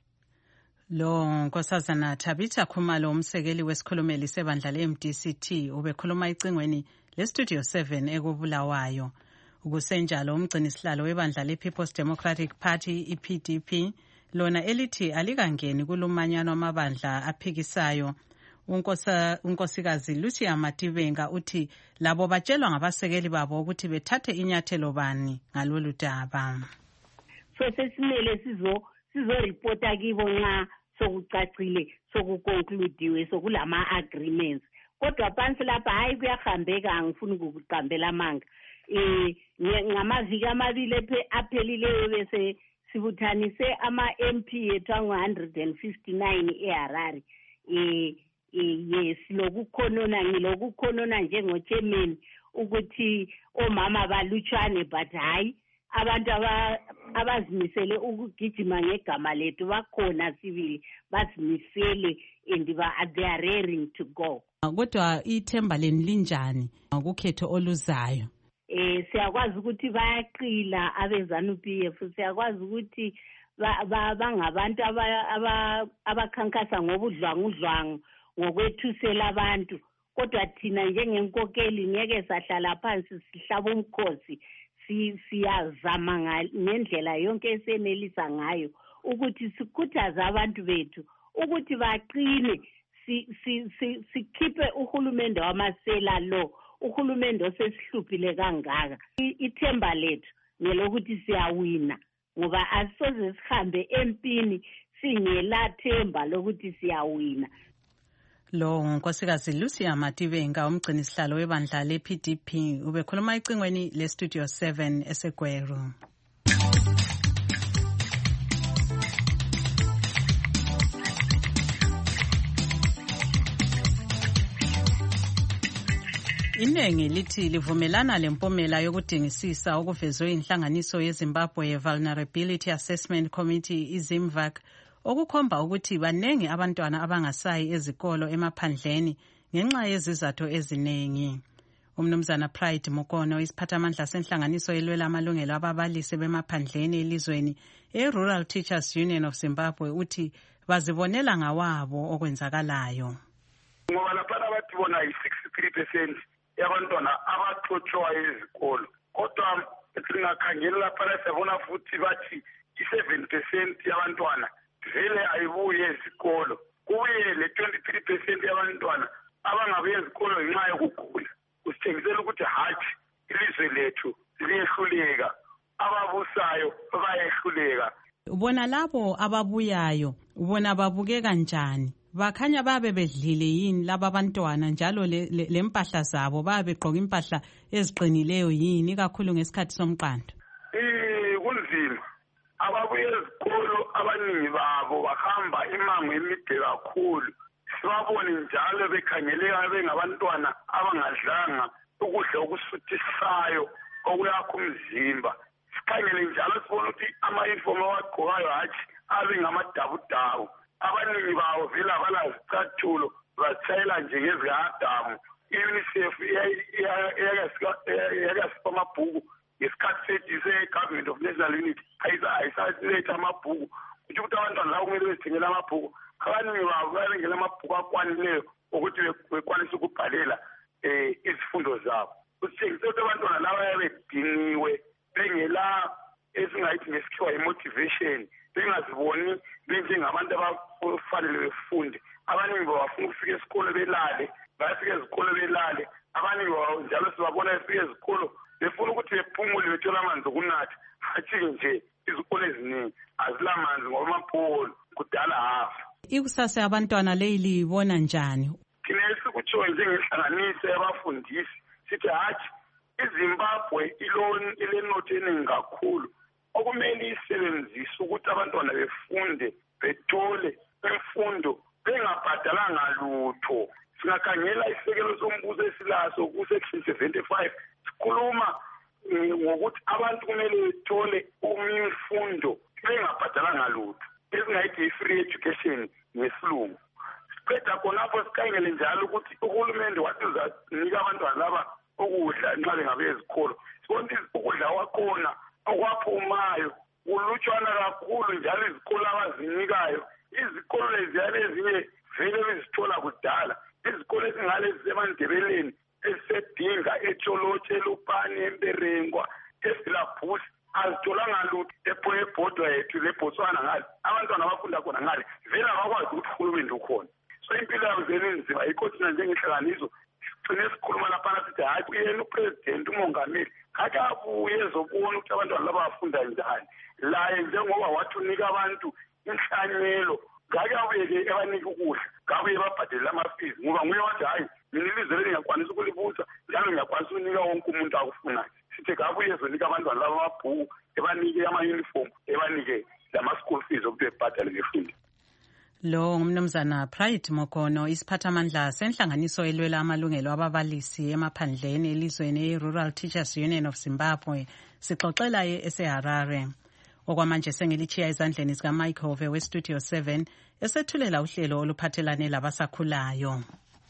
Lo Nkosazana Tabitha Khumalo umsekeli wesikhulumeli sebandla le-M D C T ubekhuluma icingweni le Studio seven ekubulawayo. Kusenjalo umgcinisihlalo webandla le-People's Democratic Party i-P D P lona elithi alikangeni kulumanyano amabandla aphikisayo. Unkosa unkosikazi Lucia Mativenga uthi labo batshelwa ngabasekeli babo ukuthi bethathe inyathelo bani ngalolu daba. So sesimele sizo sizo reporta kibo nxa sokucacile sokuconcludiwe sokulama agreements. Kodwa phansi lapha hayi kuyahambeka angifuni ukuqambela amanga. Eh ngamaviki amabili aphelileyo bese sibuthanise ama M P ethu angu one hundred fifty-nine eHarare. Eh yes lokukhonona ngilokukhonona njengochairman ukuthi omama balutshwane but hayi abantu abazimisele ukugijima ngegama lethu bakhona sibili bazimisele and they are raring to go. Kodwa ithemba leni linjani ngokukhetho oluzayo? Eh siyakwazi ukuthi bayaqila abezanu P F, siyakwazi ukuthi bangabantu abakhankasa ngobudlwangudlwangu ngokwethusela abantu, kodwa thina njengenkokeli ngeke sahlala phansi sihlaba umkhosi siyazama ngendlela yonke esenelisa ngayo ukuthi sikhuthaze abantu bethu ukuthi baqine sikhiphe uhulumende wamasela lo, uhulumende osesihluphile kangaka. Ithemba lethu ngelokuthi siyawina ngoba asisoze sihambe empini singela themba lokuthi siyawina. Lo unkosikazi Lucia Mativenga umgcinisihlalo webandla le-P D P ubekhuluma ecingweni le-Studio seven eseGweru. Inengi lithi livumelana lempumela yokudingisisa okuvezwe inhlanganiso yeZimbabwe Vulnerability Assessment Committee iZimVac okukhomba ukuthi banengi abantwana abangasayi ezikolo emaphandleni ngenxa yezizathu eziningi. Umnumzana Pride Mukono isiphathamandla senhlanganiso elwela amalungelo ababalisi bemaphandleni elizweni e-Rural Teachers Union of Zimbabwe uthi bazibonela ngawabo okwenzakalayo. Ngoba lapha bathi bona i-sixty-three percent yabantwana abaxotshwa ezikolo, kodwa singakhangela lapha siyabona futhi bathi i-seven percent yabantwana vele ayibuye ezikolo, kubuye le twenty-three percent yabantwana abangabuye ezikolo ngenxa yokugula. Kusithengisela ukuthi hathi ilizwe lethu liyehluleka, ababusayo bayehluleka. Ubona labo ababuyayo ubona babukeka kanjani? Bakhanya babe bedlile yini laba abantwana njalo lempahla zabo babe begqoka impahla eziqinileyo yini kakhulu ngesikhathi somqando? Eh kunzima. Ababuye ezikolo abaningi babo bahamba imango emide kakhulu. Sibabone njalo bekhangeleka bengabantwana abangadlanga ukudla okusuthisayo okuyakha umzimba. Sikhangele njalo sibona ukuthi ama-uniform awagqokayo hathi abe ngamadabudabu. Abaningi bawo vele abalazicathulo batshayela nje ngezikadamu. I-UNICEF iyakasipa amabhuku ngesikhathi sethi se-Government of National Unity ayisaletha amabhuku kuthi ukuthi abantwana labo kumele bezithengele amabhuku. Abaningi babo bayalengela amabhuku akwanileyo ukuthi bekwanise ukubhalela um izifundo zabo. Kusitshengisa ukuthi abantwana laba yabediniwe bengela esingayithi ngesikhiwa i-motivation, bengaziboni benjengabantu abafanele befunde. Abaningi bafuna ukufika esikolo belale, bayafika ezikolo belale. Abaningi njalo sibabona befika ezikolo befuna ukuthi bephumule bethola amanzi okunatha. Hathi-ke nje izikolo eziningi azilamanzi ngoba amapolo kudala hafa. Ikusasa yabantwana leyi liyibona njani? Thina esikutshoyo njengenhlanganiso yabafundisi sithi hathi iZimbabwe ilenotho eningi kakhulu okumele isebenzise ukuthi abantwana befunde bethole imfundo bengabhadalanga lutho. Singakhangela isekelo sombuso esilaso ku-section seventy-five sikhuluma ngokuthi abantu kumele bethole imfundo bengabhadalanga lutho esingayithi i-free education ngesilungu. Siqeda khonapho sikhangele njalo ukuthi uhulumende wathi uzanika abantwana laba ukudla nxa bengabuye ezikolo. Sibona ukudla kwakhona okwaphumayo kulutshwana kakhulu njalo izikolo abazinikayo. Izikolo leziyana ezinye vele bezithola kudala. Izikolo ezingale zisemandebeleni esedinga etsholotshe elupani emberengwa esifundeni nzima yikho thina njengehlanganiso sigcine sikhuluma laphana sithi hayi uyena upresident umongameli kake abuye ezobona ukuthi abantwana laba bafunda njani laye njengoba wathi unika abantu inhlanyelo ngake abuye-ke ebanike ukudla ngabuye babhadelela ama-fees ngoba nguye wathi hayi mina ilizwe leli ngiyakwanisa ukulibusa njalo ngiyakwanisa ukunika wonke umuntu akufunayo sithi ngabuye ezonika abantwana laba amabhuku ebanike ama-uniform ebanike lama-school fees okuthi bebhadale befunde. Lo ngumnumzana Pride Mokono, isiphathamandla senhlanganiso elwela amalungelo ababalisi emaphandleni elizweni i-Rural Teachers Union of Zimbabwe, sixoxela eseHarare. Okwamanje sengilichiya ezandleni zika Mike Hove we Studio seven esethulela uhlelo oluphathelane labasakhulayo.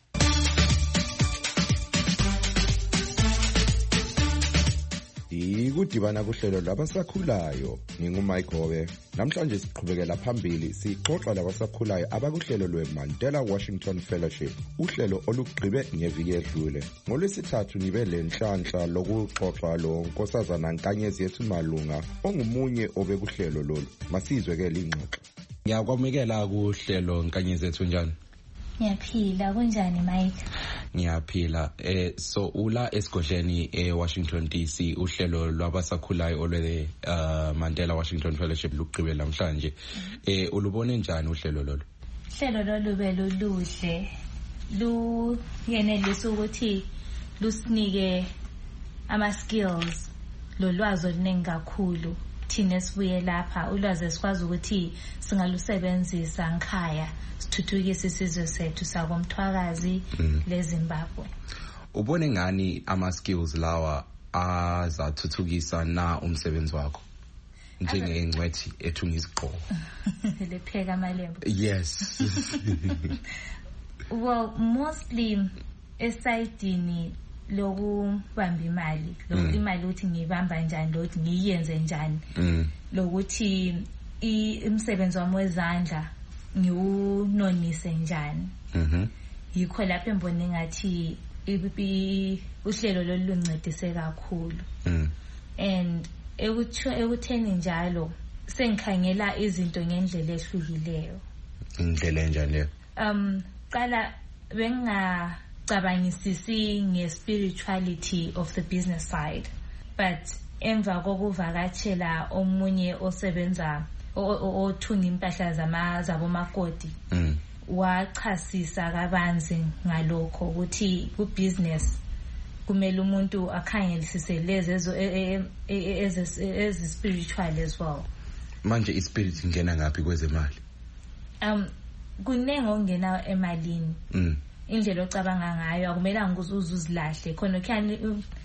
Ikudibana kuhlelo labasakhulayo ngingumike Hove. Namhlanje siqhubekela phambili sixoxa labasakhulayo abakuhlelo lweMandela Washington Fellowship, uhlelo olugqibe ngeviki edlule. Ngolwesithathu nibe lenhlanhla lokuxoxa lo Nkosazana Nkanyezi yethu Malunga ongumunye obekuhlelo lolu. Masizwe ke lingxoxo. Ngiyakwamukela kuhlelo Nkanyezi yethu njani? Ngiyaphila, kunjani Mike? Ngiyaphila. Eh so ula esigodleni eWashington D C uhlelo lwabasakhulayo olwe uh, Mandela Washington Fellowship luqhibe namhlanje. Eh ulubone njani uhlelo lolu? Uhlelo lolu beluluhle. Lu yenelisa ukuthi lusinike ama skills lolwazi oluningi kakhulu. Thina sibuye lapha ulwazi esikwazi ukuthi singalusebenzisa ngikhaya sithuthukise isizwe sethu sakomthwakazi mm. leZimbabwe. Ubone ngani ama skills lawa azathuthukisa na umsebenzi wakho njengengcwethi ethungisa iqobo? Lepheka amalembu. Yes. Well, mostly esidini lokubamba imali, lokuthi imali ukuthi ngibamba njani, lokuthi ngiyenze njani, lokuthi umsebenzi wami wezandla ngiwunonise njani. Mhm. Yikho lapho embone ngathi uhlelo loluncedise kakhulu. Mhm. And ekuthiwa ekutheni njalo sengikhangela izinto ngendlela ehlukileyo. Indlela enjani leyo? Um qala bengacabangisisi nge-spirituality of the business side, but emva kokuvakatshela omunye osebenza othunga impahla zama zabomakoti mm. wachasisa kabanzi ngalokho ukuthi ku business kumele umuntu akhangelisise lezi ezo ezi spiritual as well. Manje ispirit ingena ngapi kwezemali? Um kunengo ongena emalini. Mm. Indlela ocabanga ngayo akumelanga uzuzilahle khona khani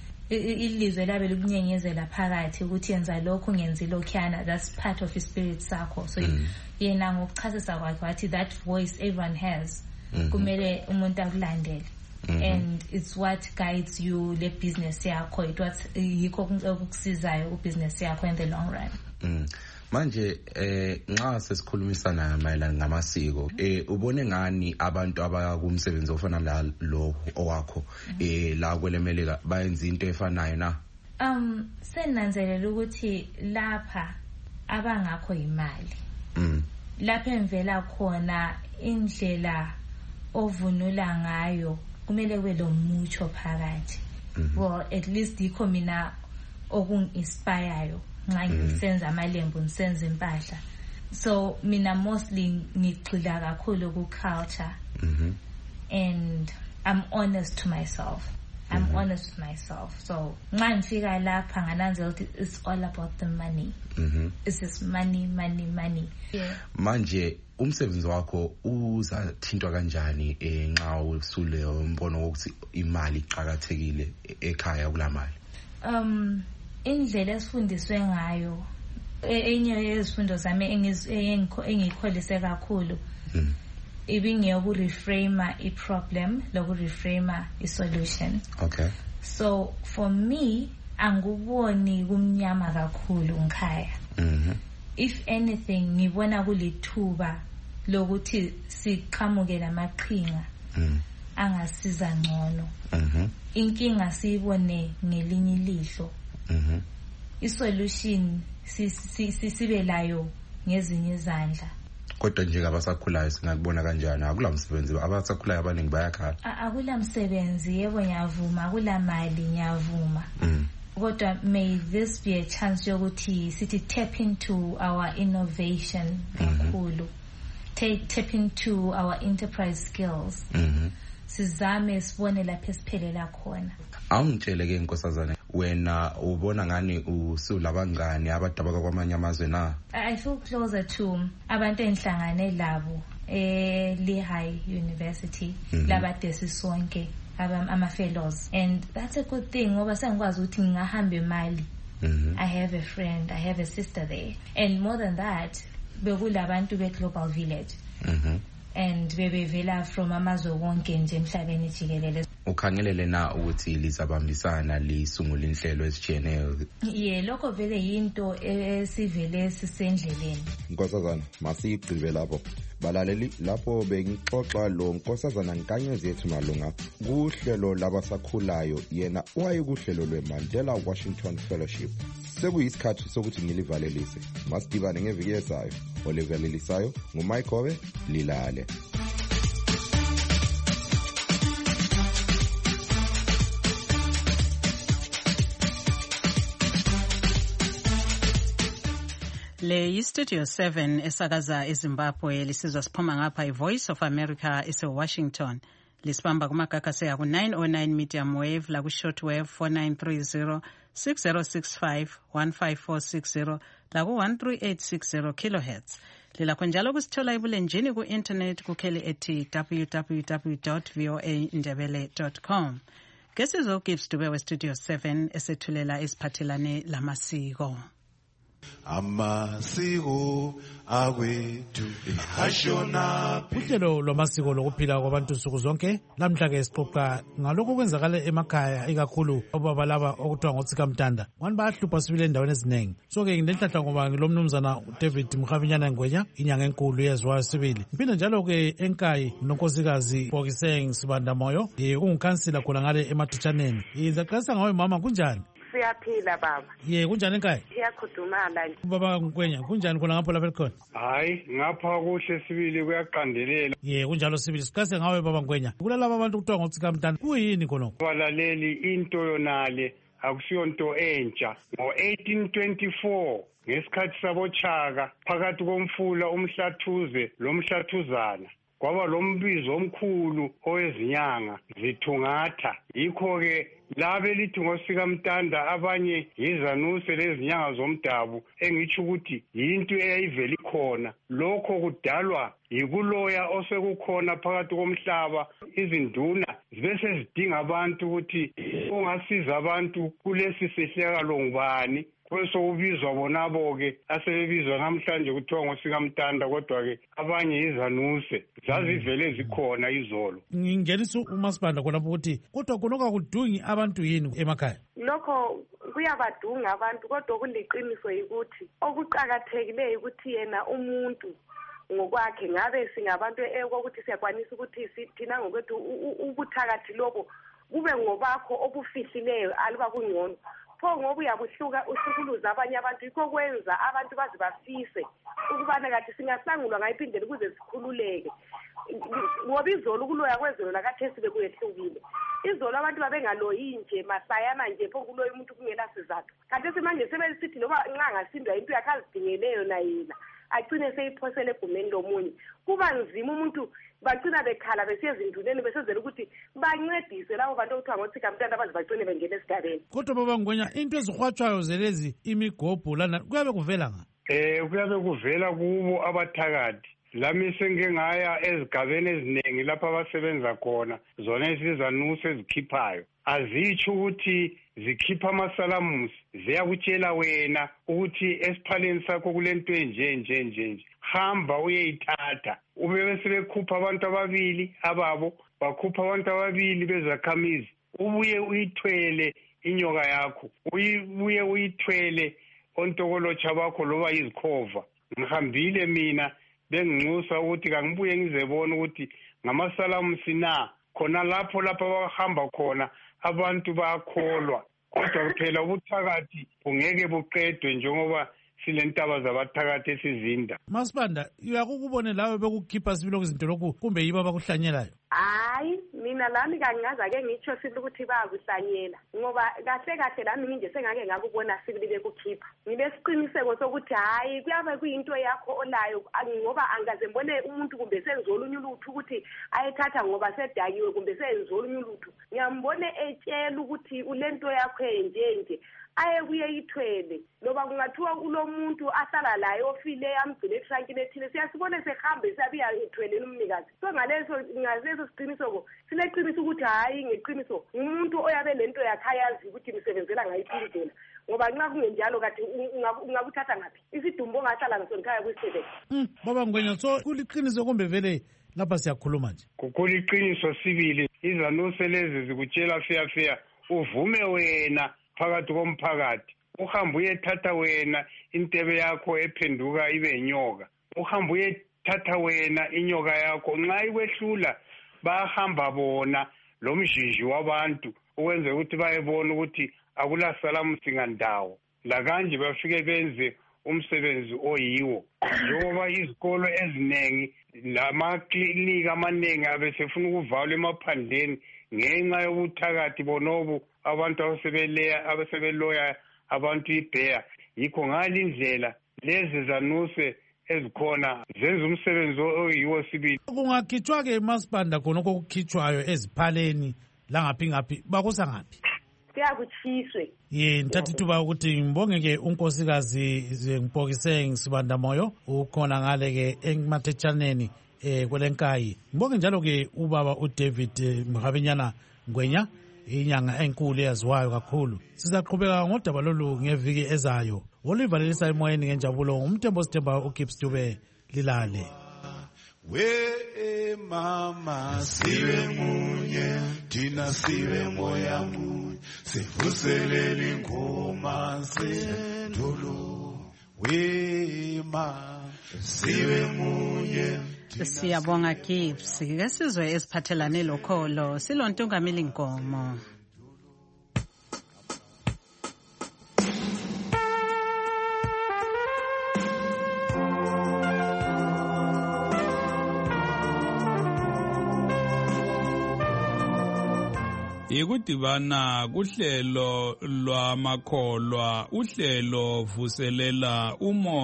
ilizwe labe lokunyenyezela phakathi ukuthi yenza lokho ngenzi lokhana. That's part of the spirit sakho. So mm. yena ngokuchasisa kwakhe wathi that voice everyone has mm-hmm. kumele umuntu akulandele. Mm-hmm. And it's what guides you le business yakho, it what yikho okukusizayo ku business yakho in the long run. Mm. Manje eh nxa sesikhulumisana mayelana ngamasiko eh ubone ngani abantu abakumsebenzi ofana la lo owakho eh la kwelemeleka bayenza into efanayo na? Um senanzelela ukuthi lapha abangakho imali. Mm. Lapha emvela khona indlela ovunula ngayo kumele kube lo mucho phakathi. Mm-hmm. Well, at least yikho mina okunginspireyo nxa ngisenza amalembu ngisenza impahla. So mina mostly ngigxila kakhulu ku culture. Mhm. And I'm honest to myself. I'm mm-hmm. honest with myself. So nxa ngifika lapha ngananzela ukuthi it's all about the money. Mhm. It's just money, money, money. Yeah. Manje umsebenzi wakho uzathintwa kanjani eh nxa usule umbono wokuthi imali iqhakathekile ekhaya kulamali? Um indlela esifundiswe ngayo enye yezifundo zami engikholise kakhulu mm. ibingeyoku reframe i problem loku reframe i solution. Okay. So for me anguboni kumnyama kakhulu ngikhaya. Mhm. If anything ngibona kulithuba lokuthi siqhamuke lamaqhinga mm. angasiza ngcono. Mhm. Inkinga siyibone ngelinye ilihlo. Mhm. I solution sibelayo ngezinye izandla. kodwa nje abasakhulayo singakubona kanjani akula msebenzi abasakhulayo abaningi bayakhala akula msebenzi yebo ngiyavuma akula mali ngiyavuma kodwa may this be a chance yokuthi sithi tap into our innovation kakhulu tap into our enterprise skills sizame sibone lapho esiphelela khona awungitshele ke Nkosazana wena ubona ngani usulabangani abadabaka kwamanye amazwe na I feel closer to abantu enhlangane labo eh Lehigh University labade sisonke ama fellows and that's a good thing ngoba sengikwazi ukuthi ngingahamba emali I have a friend I have a sister there and more than that bekulabantu be Global Village and bebevela from amazwe wonke nje emhlabeni jikelele ukhangelele na ukuthi lizabambisana lisungula inhlelo ezijeneyo ye lokho vele yinto esivele sisendleleni Nkosazana masigcibe lapho balaleli lapho bengixoxa lo Nkosazana Nkanyezi yethu malunga kuhlelo labasakhulayo yena wayekuhlelo lweMandela Washington Fellowship sekuyisikhathi sokuthi ngilivalelise masidibane ngeviki ezayo olivalelisayo nguMike Hobe lilale Le yi-Studio seven esakaza eZimbabwe lisizwa siphuma ngapha i-Voice of America ese-Washington. Lisibamba kumagagaseka ku-nine oh nine medium wave la ku-shortwave four nine three zero six zero six five one five four six zero la ku-one three eight six zero kilohertz. Lilakho njalo kusithola ebulenjini ku-internet kukheli ethi w w w dot v o a ndebele dot com. Ngesizo uGibbs Dube we-Studio seven esethulela eziphathelane lamasiko. Amasiko awethu ashona uhlelo lwamasiko lokuphila kwabantu nsuku zonke lamhla ke sixoxa ngalokho kwenzakala emakhaya ikakhulu obaba laba okuthiwa ngotsikamtanda ngani bayahlupha sibile endaweni eziningi so ke ngilenhlanhla ngoba ngilomnumzana David Mkhavinyana Ngwenya inyanga enkulu yezwa sibili impinde njalo ke enkayi nonkosikazi Bokiseng Sibanda Moyo ungukhansila khona ngale emathutshaneni izaqasa ngawe mama kunjani siyaphila baba ye kunjani ekhaya siyakhudumala nje baba Ngwenya kunjani khona ngapho lapha ekhona hayi ngapha kuhle sibili kuyaqandelela ye kunjalo sibili sikase ngawe baba Ngwenya kulalaba abantu kuthiwa ngotsikamtanda kuyini khonokho balaleli into yonale akusiyonto entsha ngo eighteen twenty-four ngesikhathi sabochaka phakathi komfula umhlathuze lomhlathuzana kwaba lombizo omkhulu owezinyanga zithungatha yikho ke labe lithi ngosikamtanda abanye yizanuse lezinyanga zomdabu engitsho ukuthi yinto eyayivela ikhona lokho kudalwa yikuloya osekukhona phakathi komhlaba izinduna zibe sezidinga abantu ukuthi ongasiza abantu kulesi sehlakalo ngubani kwesokubizwa bonabo-ke asebebizwa namhlanje kuthiwa ngosikamtanda kodwa-ke abanye izanuse zazivele zikhona izolo ngingenisa umasibanda khonapho ukuthi kodwa khonokho akudungi abantu yini emakhaya lokho kuyabadunga abantu kodwa kuliqiniso yikuthi okuqakathekileyo ukuthi yena umuntu ngokwakhe ngabe singabantu ekokuthi siyakwanisa ukuthi thina ngokwethu ubuthakathi lobo kube ngobakho obufihlileyo aluba kungcono pho ngoba uyabuhluka uhlukuluza abanye abantu yikho kwenza abantu baze bafise ukubana kathi singasangulwa ngayiphindela ukuze sikhululeke ngoba izolo ukuloya kwezolo nakathesi bekuyehlukile izolo abantu babengaloyi nje masayana nje pho kuloya umuntu kungela sizathu kanti manje sebesithi noma nxa ngasindwa into yakhe azidingeleyo na yena agcine seyiphosele egumeni lomunye kuba nzima umuntu bagcina bekhala besiye ezinduneni besezela ukuthi bancedise labo bantu okuthiwa ngotsikamtanda abaze bagcine bengena esigabeni kodwa baba Ngwenya into ezihwatshwayo zelezi imigobho lana kuyabe kuvela nga eh kuyabe kuvela kubo abathakathi lami sengengaya ezigabeni eziningi lapha abasebenza khona zona esizanuse ezikhiphayo azitsho ukuthi zikhipha amasalamusi ziyakutshela wena ukuthi esiphaleni sakho kulento enje nje nje nje hamba uyeyithatha ube bese bekhupha abantu ababili ababo bakhupha abantu ababili bezakhamizi ubuye uyithwele inyoka yakho ubuye uyithwele ontokolotsha bakho loba izikhova ngihambile mina benginxusa ukuthi kangibuye ngizebona ukuthi ngamasalamusi na khona lapho lapho abahamba khona abantu bayakholwa kodwa phela ubuthakathi bungeke buqedwe njengoba silentaba zabathakathi esizinda. Masibanda, uyakukubone lawe bekukhipha sibilo izinto lokhu kumbe yibo abakuhlanyelayo? Hayi, mina lami kangaza ke ngitsho sibili ukuthi bayakuhlanyela ngoba kahle kahle lami nginje sengake ngakubona sibili bekukhipha. Ngilesiqiniseko sokuthi hayi kuyabe kuyinto yakho olayo ngoba angaze mbone umuntu kumbe senzolunye ulutho ukuthi ayethatha ngoba sedakiwe kumbe senzolunye ulutho. Ngiyambone etshela ukuthi ulento yakho enje nje aye kuye ithwele loba kungathiwa kulomuntu ahlala laye ofile amgcine etrankini ethile siyasibone sehambe sabiya ithweleni umnikazi. So ngaleso ngaleso siqiniseko sileqiniso ukuthi hayi ngeqiniso umuntu oyabe lento yakhe ayazi ukuthi misebenzela ngayiphi indlela ngoba nxa kungenjalo kathi ungakuthatha ngaphi isidumbu ongahlala ngaso ngikhaya kwisebenza. Mm, baba Ngwenya, so kuliqiniso kumbe vele lapha siyakhuluma nje? Kuliqiniso sibili, izanuse lezi zikutshela fair fair uvume wena phakathi komphakathi uhamba uyethatha wena intebe yakho ephenduka ibe inyoka, uhamba uyethatha wena inyoka yakho nxa ikwehlula bahamba bona lo mjiji wabantu ukwenze ukuthi bayebona ukuthi akulasalamu singandawo la kanje bafike benze umsebenzi oyiwo njengoba izikolo eziningi lamaklinika amaningi abesefuna ukuvalwa emaphandleni ngenxa yobuthakathi bonobu abantu abasebeleya abasebeloya abantu ibheya. Yikho ngalindlela lezi zanuse ezikhona zenza umsebenzi oyiwo sibili. Kungakhitshwa ke Masibanda khonokho kukhitshwayo eziphaleni la ngaphi ngaphi bakusa ngaphi? Siyakuchiswe. Ye ntathi tuba ukuthi ngibonge ke unkosikazi Zempokiseng Ngisibanda Moyo ukhona ngale ke eMathechaneni eh kwelenkayi. Ngibonge njalo ke ubaba uDavid Mhabenyana Ngwenya inyanga enkulu eyaziwayo kakhulu. Sizaqhubeka ngodaba lolu ngeviki ezayo. Olivalelisa emoyeni ngenjabulo umthembo Sithemba uKips Dube lilale. We mama siwe munye thina siwe moya munye sivuselele ingoma sendulo. We mama siwe munye. Siyabonga Gibbs, ke sizwe esiphathelane lokholo silontungameli Nkomo. Ikudibana kuhlelo lwamakholwa uhlelo vuselela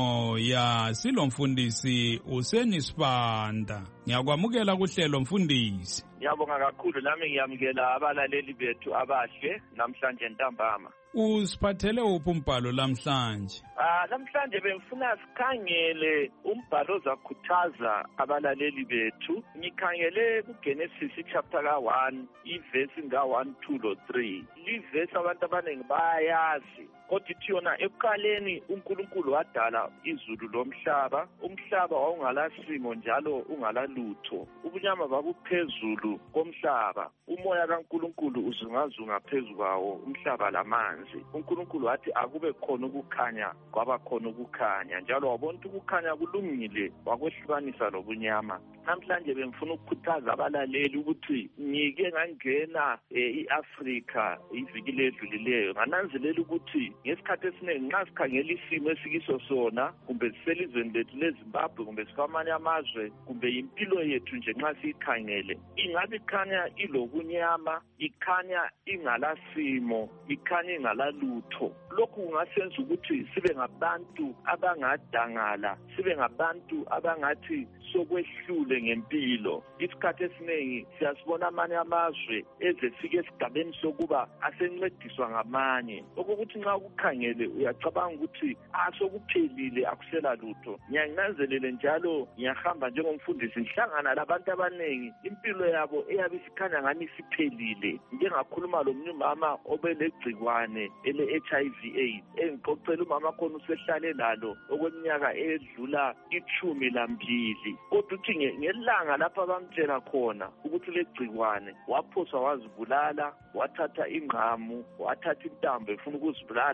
umoya silomfundisi uSenisibanda. Ngiyakwamukela kuhlelo mfundisi. Ngiyabonga kakhulu nami ngiyamukela abalaleli bethu abahle namhlanje ntambama. Usiphathele uphi umbhalo lamhlanje? Ah namhlanje bengifuna sikhangele umbhalo ozakhuthaza abalaleli bethu. Ngikhangele kuGenesis chapter ka one iverse nga one two lo three. Livesi abantu abaningi bayazi. Kodwa ithi yona ekuqaleni uNkulunkulu wadala izulu lomhlaba, umhlaba wawungalasimo njalo ungalalutho. Ubunyama babuphezulu komhlaba, umoya kaNkulunkulu uzungazunga phezulu kwawo umhlaba lamanzi. uNkulunkulu wathi akube khona ukukhanya, kwaba khona ukukhanya, njalo wabona ukukhanya kulungile, wakwehlukanisa lobunyama. Namhlanje bengifuna ukukhuthaza abalaleli ukuthi ngike ngangena eAfrika iviki ledlulileyo ngananzelela ukuthi ngesikhathi esiningi nxa sikhangela isimo esikiso sona kumbe siselizweni lethu leZimbabwe kumbe sikwamanye amazwe kumbe impilo yethu nje nxa siyikhangele ingabe ikhanya ilokunyama, ikhanya ingalasimo, ikhanya ingalalutho. Lokhu kungasenza ukuthi sibe ngabantu abangadangala, sibe ngabantu abangathi sokwehlule ngempilo. Isikhathi esiningi siyasibona amanye amazwe ezefika esigabeni sokuba asencediswa ngamanye, okokuthi nxa ukukhangele uyacabanga ukuthi asokuphelile akusela lutho. Ngiyananzelele njalo ngiyahamba njengomfundisi ngihlangana labantu abaningi impilo yabo eyabe isikhanya ngani isiphelile. Njengakhuluma lomnye umama obelegcikwane ele H I V AIDS engixoxela umama khona usehlale lalo okweminyaka edlula ichumi lambili. Kodwa uthi ngelanga lapha bamtshela khona ukuthi legcikwane waphoswa wazibulala, wathatha ingqamu, wathatha intambo efuna ukuzibulala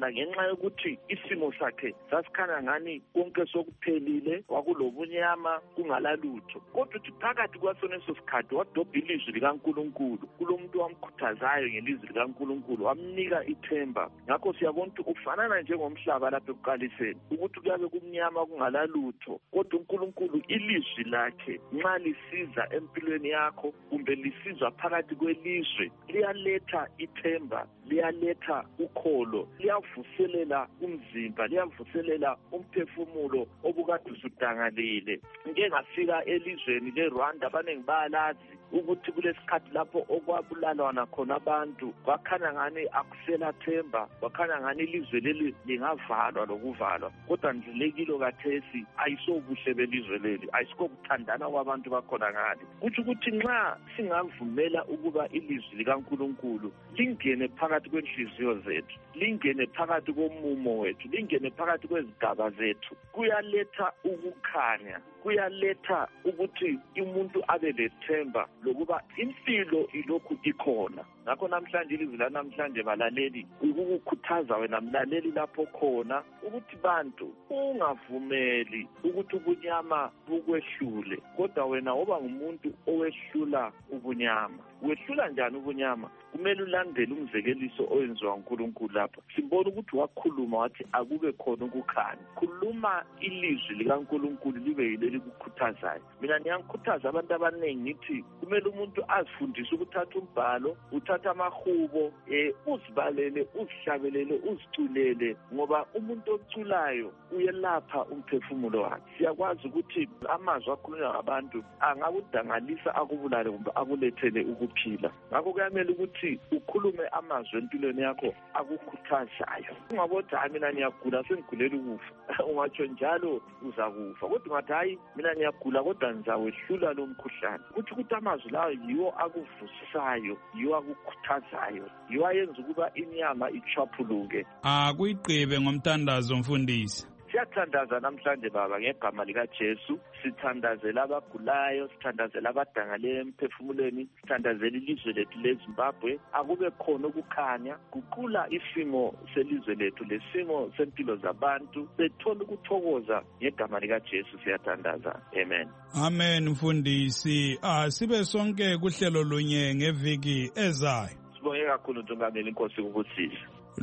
wamangala ngenxa yokuthi isimo sakhe sasikhanya ngani konke sokuphelile, kwakulobunyama kungalalutho. Kodwa uthi phakathi kwasoneso sikhathi wadobha ilizwi likaNkulunkulu kulo muntu wamkhuthazayo ngelizwi likaNkulunkulu, wamnika ithemba. Ngakho siyabona ukuthi ufanana njengomhlaba lapha ekuqaliseni ukuthi kuyabe kumnyama kungalalutho, kodwa uNkulunkulu ilizwi lakhe nxa lisiza empilweni yakho kumbe lisizwa phakathi kwelizwe liyaletha ithemba, liyaletha ukholo, liyavuselela umzimba, liyavuselela umphefumulo obukade usudangalile. Ngeke ngafika elizweni leRwanda abaningi bayalazi ukuthi kulesikhathi lapho okwabulalwana khona abantu kwakhanya ngani akusela themba, kwakhanya ngani ilizwe leli lingavalwa lokuvalwa. Kodwa ndilekile kathesi ayisobuhle belizwe leli, ayisikokuthandana kwabantu bakhona ngani. Kuthi ukuthi nxa singavumela ukuba ilizwi likaNkulunkulu lingene phakathi kwenhliziyo zethu, lingene phakathi komumo wethu, lingene phakathi kwezigaba zethu, kuyaletha ukukhanya, kuyaletha ukuthi umuntu abe lethemba lokuba impilo ilokhu ikhona. Ngakho namhlanje ilizwi lanamhlanje balaleli ukukukhuthaza wena mlaleli lapho khona ukuthi bantu ungavumeli ukuthi ubunyama bukwehlule, kodwa wena uba ngumuntu owehlula ubunyama. Wehlula njani ubunyama? Kumele ulandele umzekeliso oyenziwa uNkulunkulu lapha. Simbona ukuthi wakhuluma wathi akube khona ukukhanya. Khuluma ilizwi likaNkulunkulu libe yileli kukhuthazayo. Mina ngiyakhuthaza abantu abaningi ngithi kumele umuntu azifundise ukuthatha umbhalo, uthatha amahubo, eh uzibalele, uzihlabelele, uziculele, ngoba umuntu oculayo uyelapha umphefumulo wakhe. Siyakwazi ukuthi amazwi akhulunywa ngabantu angakudangalisa, akubulale kumbe akulethele ukuphila. Ngakho kuyamela ukuthi ukhulume amazwi empilweni yakho akukhuthazayo. Ungabothi hayi mina ngiyagula sengigulela ukufa, ungatsho njalo uzakufa. Kodwa ungathi hayi mina ngiyagula kodwa ngizawehlula lo mkhuhlane. Kuthi ukuthi amazwi lawo yiwo akuvusisayo, yiwo akukhuthazayo, yiwo ayenza ukuba inyama ichwaphuluke. Akuyigqibe ngomthandazo mfundisi. Siyathandaza namhlanje baba ngegama likaJesu, sithandazela abagulayo, sithandazela abadangale emphefumulweni, sithandazela ilizwe lethu leZimbabwe, akube khona ukukhanya, guqula isimo selizwe lethu lesimo sempilo zabantu, bethola ukuthokoza ngegama likaJesu siyathandaza. Amen. Amen mfundisi. Ah sibe sonke kuhlelo lunye ngeviki ezayo. Sibonge kakhulu Ntungameli, inkosi ukubusisa.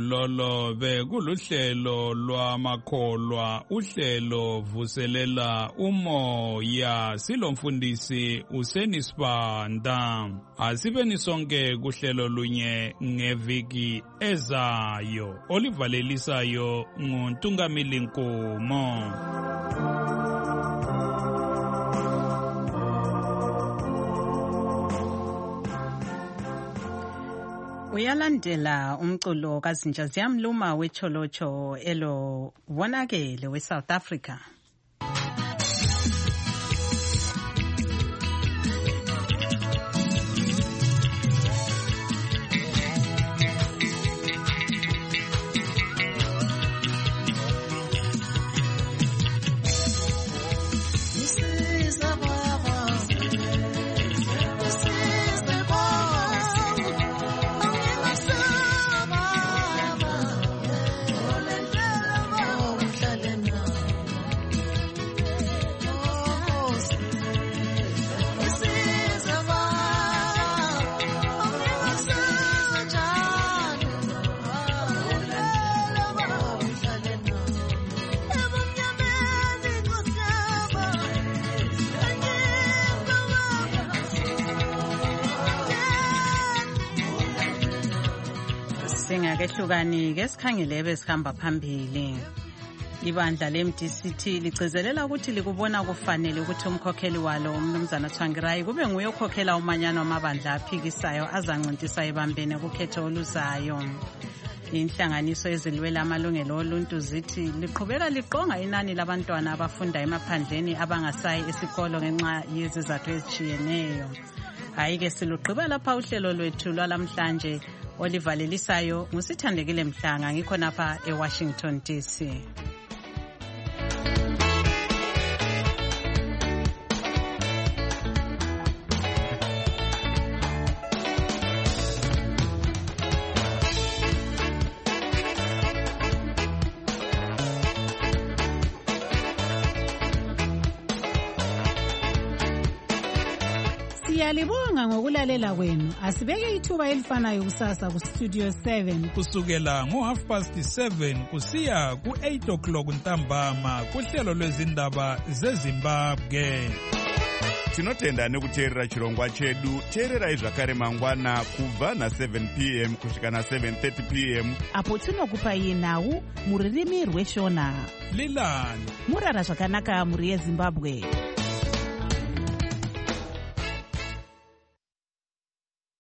Lolo be kuluhlelo lwamakholwa, uhlelo vuselela umoya, silomfundisi uSenisibanda. Asibeni sonke kuhlelo lunye ngeviki ezayo. Olivalelisayo nguNtungameli Nkomo. Uyalandela umculo kaZinja Ziyamluma wecholocho elo wonakele we-South Africa. Singakehlukani ke sikhangele besihamba phambili. Ibandla le-M D C T ligcizelela ukuthi likubona kufanele ukuthi umkhokheli walo umnumzana Tsvangirai kube nguye okhokhela umanyano wamabandla aphikisayo azancintiswa ebambene kukhetho oluzayo. Inhlanganiso ezilwela amalungelo oluntu zithi liqhubeka liqonga inani labantwana abafunda emaphandleni abangasayi esikolo ngenxa yezizathu ezitshiyeneyo. Hayi ke siluqhiba lapha uhlelo lwethu lwalamhlanje olivalelisayo ngusithandekile Mhlanga ngikho napha eWashington D C. Siyalibonga ngokulalela kwenu. Asibeke ithuba elifanayo kusasa kustudio seven kusukela ngo-half past seven kusiya ku-eight o'clock ntambama kuhlelo lwezindaba zezimbabwe. Tinotenda nekuteerera chirongwa chedu. Teererai zvakare mangwana kubva na-seven p m kusvika na-seven thirty p m apo tinokupai nhau muririmi rweshona. Lilani murara zvakanaka muri yeZimbabwe.